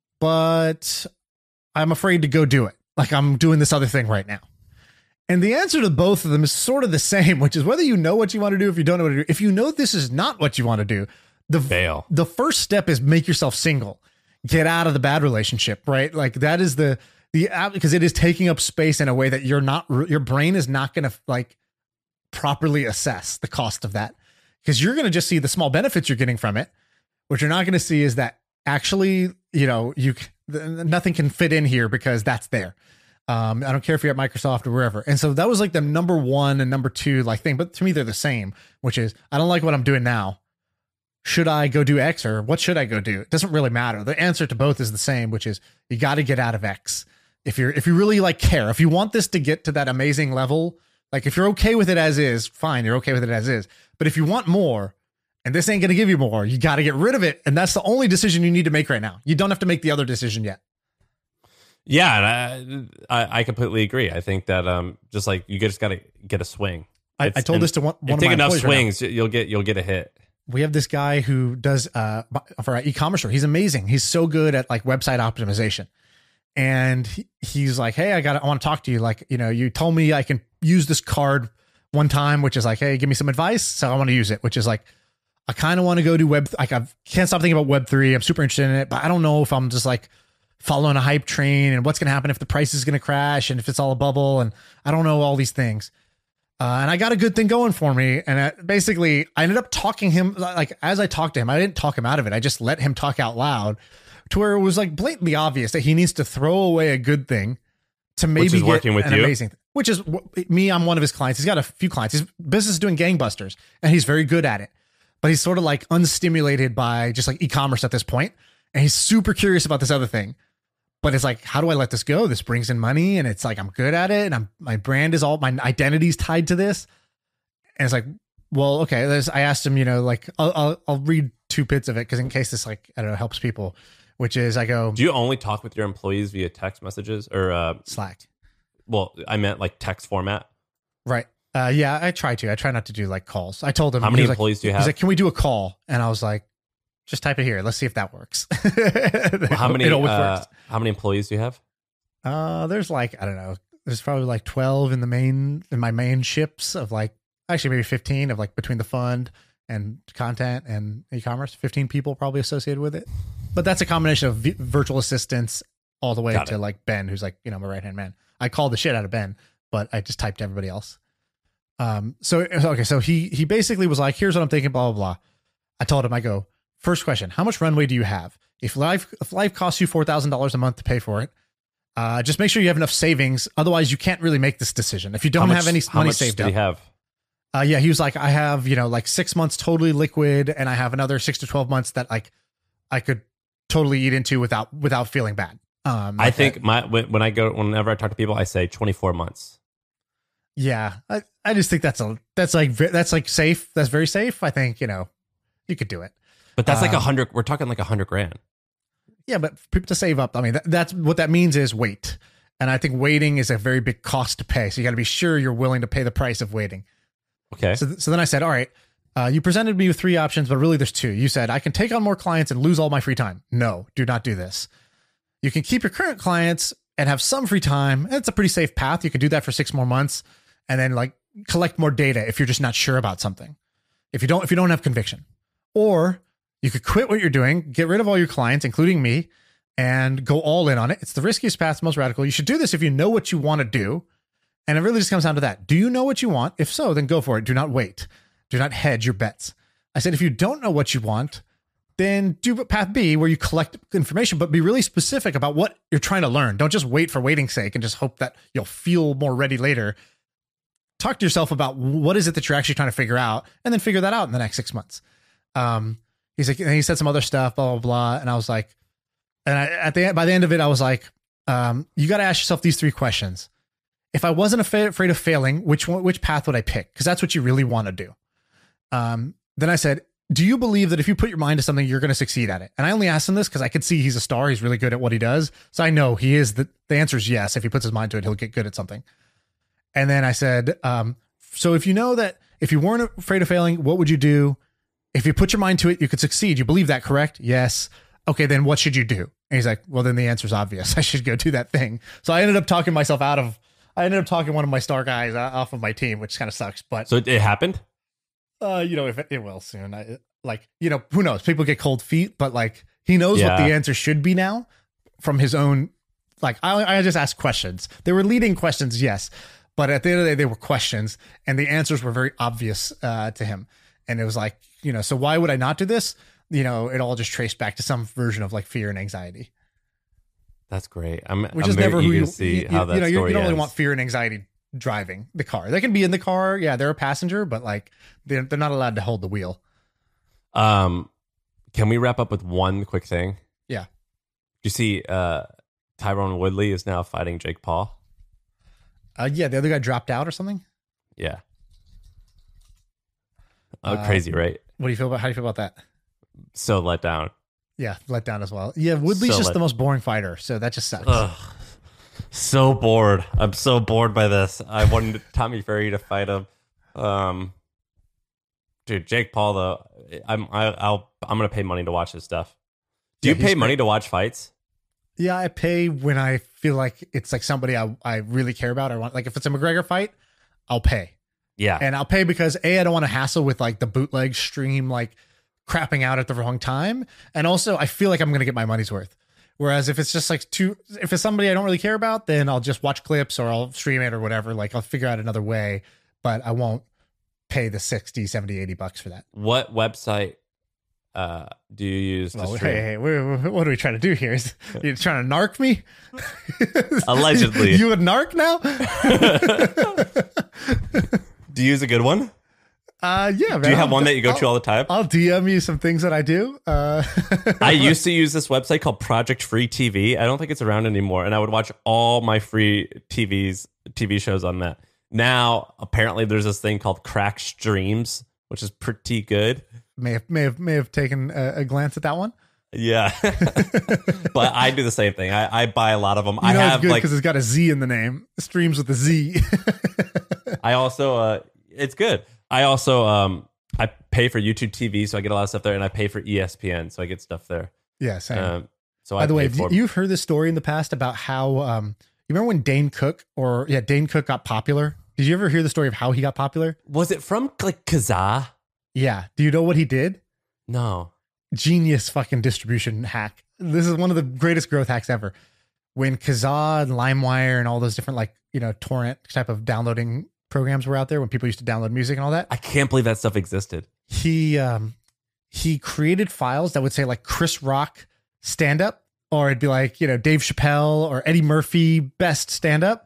but I'm afraid to go do it. Like I'm doing this other thing right now. And the answer to both of them is sort of the same, which is whether you know what you want to do, if you don't know what to do. If you know this is not what you want to do, the Fail. the first step is make yourself single, get out of the bad relationship, right? Like that is the, the, because it is taking up space in a way that you're not, your brain is not going to like properly assess the cost of that, because you're going to just see the small benefits you're getting from it. What you're not going to see is that actually, you know, you, nothing can fit in here because that's there. Um, I don't care if you're at Microsoft or wherever. And so that was like the number one and number two, like thing, but to me, they're the same, which is, I don't like what I'm doing now. Should I go do X, or what should I go do? It doesn't really matter. The answer to both is the same, which is you got to get out of X. If you're, if you really like care, if you want this to get to that amazing level, like if you're okay with it as is, fine, you're okay with it as is. But if you want more and this ain't going to give you more, you got to get rid of it. And that's the only decision you need to make right now. You don't have to make the other decision yet. Yeah, and I, I I completely agree. I think that um, just like you just got to get a swing. I, I It's- told and this to one, one if of you my take enough employees right now. swings, you'll get you'll get a hit. We have this guy who does uh for our e-commerce store. He's amazing. He's so good at like website optimization. And he, he's like, hey, I got I want to talk to you. Like, you know, you told me I can use this card one time, which is like, hey, give me some advice. So I want to use it, which is like, I kind of want to go do web. Like I can't stop thinking about web three. I'm super interested in it, but I don't know if I'm just like following a hype train and what's going to happen if the price is going to crash and if it's all a bubble. And I don't know all these things. Uh, and I got a good thing going for me. And I, basically I ended up talking him, like as I talked to him, I didn't talk him out of it. I just let him talk out loud to where it was like blatantly obvious that he needs to throw away a good thing to maybe Which is get working with an you? amazing thing, which is wh- me. I'm one of his clients. He's got a few clients. His business is doing gangbusters and he's very good at it, but he's sort of like unstimulated by just like e-commerce at this point. And he's super curious about this other thing. But it's like, how do I let this go? This brings in money and it's like, I'm good at it. And I'm, my brand is all, my identity's tied to this. And it's like, well, okay. There's, I asked him, you know, like, I'll, I'll, I'll read two bits of it, because in case this, like, I don't know, helps people, which is I go, Do you only talk with your employees via text messages or, uh, Slack. well, I meant like text format? Right. Uh, yeah, I try to. I try not to do like calls. I told him, How he many was like- employees do you He's have? like, can we do a call? And I was like, just type it here. Let's see if that works. How many? It always Uh, works. how many employees do you have? Uh, there's like, I don't know. There's probably like twelve in the main, in my main ships of like, actually maybe fifteen of like between the fund and content and e-commerce, fifteen people probably associated with it. But that's a combination of v- virtual assistants all the way Got to it. like Ben, who's like, you know, my right-hand man. I called the shit out of Ben, but I just typed everybody else. Um, so, okay. So he, he basically was like, here's what I'm thinking, blah, blah, blah. I told him, I go, first question, how much runway do you have? If life, if life costs you four thousand dollars a month to pay for it, uh, just make sure you have enough savings. Otherwise you can't really make this decision. If you don't How much- have any how money much saved do up, you have? Uh, yeah, he was like, I have, you know, like six months totally liquid, and I have another six to twelve months that like I could totally eat into without without feeling bad. Um, I like think that. my when, when I go whenever I talk to people, I say twenty-four months. Yeah, I, I just think that's a that's like ve- that's like safe. That's very safe. I think, you know, you could do it. But that's like a Um, hundred. We're talking like a hundred grand. Yeah, but for people to save up, I mean, that, that's what that means is wait. And I think waiting is a very big cost to pay. So you got to be sure you're willing to pay the price of waiting. Okay. So, th- so then I said, all right, uh, you presented me with three options, but really there's two. You said, I can take on more clients and lose all my free time. No, do not do this. You can keep your current clients and have some free time. It's a pretty safe path. You can do that for six more months and then like collect more data if you're just not sure about something. If you don't, if you don't have conviction, or you could quit what you're doing, get rid of all your clients, including me, and go all in on it. It's the riskiest path, most radical. You should do this if you know what you want to do. And it really just comes down to that. Do you know what you want? If so, then go for it. Do not wait. Do not hedge your bets. I said, if you don't know what you want, then do path B, where you collect information, but be really specific about what you're trying to learn. Don't just wait for waiting's sake and just hope that you'll feel more ready later. Talk to yourself about what is it that you're actually trying to figure out, and then figure that out in the next six months. Um, he's like, and he said some other stuff, blah, blah, blah. And I was like, and I, at the end, by the end of it, I was like, um, you got to ask yourself these three questions. If I wasn't af- afraid of failing, which one, which path would I pick? Because that's what you really want to do. Um, then I said, do you believe that if you put your mind to something, you're going to succeed at it? And I only asked him this because I could see he's a star. He's really good at what he does. So I know he is. The, the answer is yes. If he puts his mind to it, he'll get good at something. And then I said, um, so if you know that if you weren't afraid of failing, what would you do? If you put your mind to it, you could succeed. You believe that, correct? Yes. Okay, then what should you do? And he's like, well, then the answer is obvious. I should go do that thing. So I ended up talking myself out of, I ended up talking one of my star guys off of my team, which kind of sucks. But, So it, it happened? uh, you know, if it, it will soon. I, like, you know, who knows? People get cold feet, but like, he knows what Yeah. the answer should be now from his own, like, I, I just asked questions. They were leading questions, yes. But at the end of the day, they were questions, and the answers were very obvious uh, to him. And it was like, you know, so why would I not do this? You know, it all just traced back to some version of like fear and anxiety, That's great. I'm, which I'm is very never eager who you to see you, how you, that you know. You, story you don't really ends. want fear and anxiety driving the car. They can be in the car, yeah, they're a passenger, but like they're they're not allowed to hold the wheel. Um, can we wrap up with one quick thing? Yeah. You see, uh, Tyrone Woodley is now fighting Jake Paul. Uh, yeah, the other guy dropped out or something. Yeah. Oh, Uh, crazy, right? What do you feel about? How do you feel about that? So let down. Yeah, let down as well. Yeah, Woodley's So just let- the most boring fighter, so that just sucks. Ugh. So bored. I'm so bored by this. I wanted Tommy Fury to fight him. Um, dude, Jake Paul though. I'm I, I'll I'm gonna pay money to watch his stuff. Do Yeah, you he's pay great. money to watch fights? Yeah, I pay when I feel like it's like somebody I, I really care about. I want, like if it's a McGregor fight, I'll pay. Yeah. And I'll pay because A, I don't want to hassle with like the bootleg stream, like crapping out at the wrong time. And also I feel like I'm going to get my money's worth. Whereas if it's just like too, if it's somebody I don't really care about, then I'll just watch clips or I'll stream it or whatever. Like I'll figure out another way, but I won't pay the sixty, seventy, eighty bucks for that. What website uh, do you use to Well, stream? hey, hey, what what are we trying to do here? Is you trying to narc me? Allegedly. You a narc now? Do you use a good one? Uh, yeah, man. Do you have I'll- one that you go I'll- to all the time? I'll D M you some things that I do. Uh, I used to use this website called Project Free T V. I don't think it's around anymore. And I would watch all my free T Vs, T V shows on that. Now, apparently, there's this thing called Crack Streams, which is pretty good. may have may have may have taken a, a glance at that one. Yeah. But I do the same thing. I, I buy a lot of them. You I know have it's good like, because it's got a Z in the name. Streams with a Z. I also, uh, it's good. I also, um, I pay for YouTube T V, so I get a lot of stuff there, and I pay for E S P N, so I get stuff there. Yeah, same. Um, so By I the way, pay for have you- you've heard this story in the past about how um, you remember when Dane Cook or yeah Dane Cook got popular? Did you ever hear the story of how he got popular? Was it from like Kazaa? Yeah. Do you know what he did? No. Genius fucking distribution hack. This is one of the greatest growth hacks ever. When Kazaa and LimeWire and all those different like, you know, torrent type of downloading programs were out there when people used to download music and all that, I can't believe that stuff existed. he um he created files that would say like Chris Rock stand up, or it'd be like, you know, Dave Chappelle or Eddie Murphy best stand up.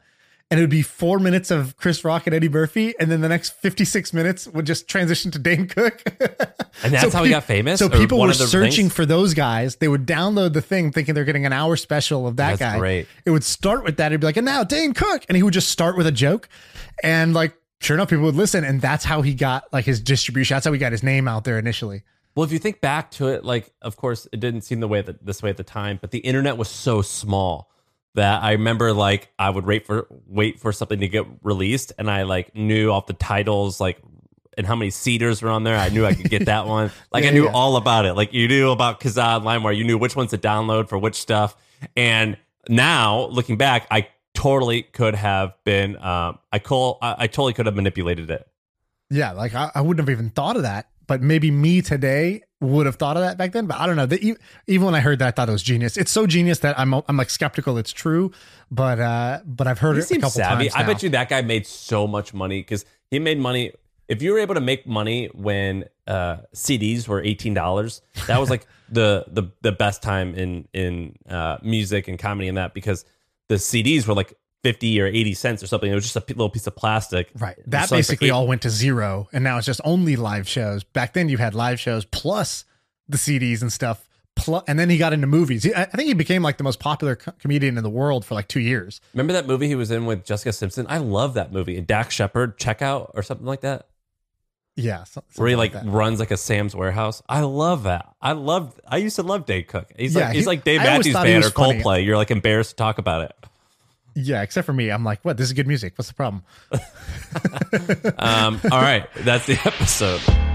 and it would be four minutes of Chris Rock and Eddie Murphy, and then the next fifty-six minutes would just transition to Dane Cook. And that's So how he pe- got famous? So Or people one were of the searching things? for those guys. They would download the thing thinking they're getting an hour special of that That's guy. great. It would start with that. It'd be like, and now Dane Cook. And he would just start with a joke. And like, sure enough, people would listen. And that's how he got like his distribution. That's how he got his name out there initially. Well, if you think back to it, like, of course, it didn't seem the way that this way at the time, but the internet was so small that I remember, like, I would wait for wait for something to get released, and I like knew off the titles, like, and how many cedars were on there. I knew I could get that one. Like, Yeah, I knew yeah. all about it. Like, you knew about Kazaa and LimeWire. You knew which ones to download for which stuff. And now, looking back, I totally could have been. Um, I call. I, I totally could have manipulated it. Yeah. Like I, I wouldn't have even thought of that. But maybe me today would have thought of that back then. But I don't know. The, e- even when I heard that, I thought it was genius. It's so genius that I'm I'm like skeptical it's true. But uh, but I've heard He it a seems couple savvy. times. I now. bet you that guy made so much money because he made money. If you were able to make money when uh, C Ds were eighteen dollars, that was like the the the best time in in uh, music and comedy and that, because the C Ds were like fifty or eighty cents or something. It was just a p- little piece of plastic. Right. That So, like, basically eight- all went to zero. And now it's just only live shows. Back then you had live shows plus the C Ds and stuff. Plus, and then he got into movies. He- I I think he became like the most popular co- comedian in the world for like two years. Remember that movie he was in with Jessica Simpson? I love that movie. And Dax Shepard, Checkout or something like that. Yeah. so- Where he something like that. runs like a Sam's Warehouse. I love that. I love. I used to love Dave Cook. He's Yeah, like he's he- like Dave I always Matthews thought he Band or was funny. Coldplay. You're like embarrassed to talk about it. Yeah. Except for me. I'm like, what? This is good music. What's the problem? Um, all right, that's the episode.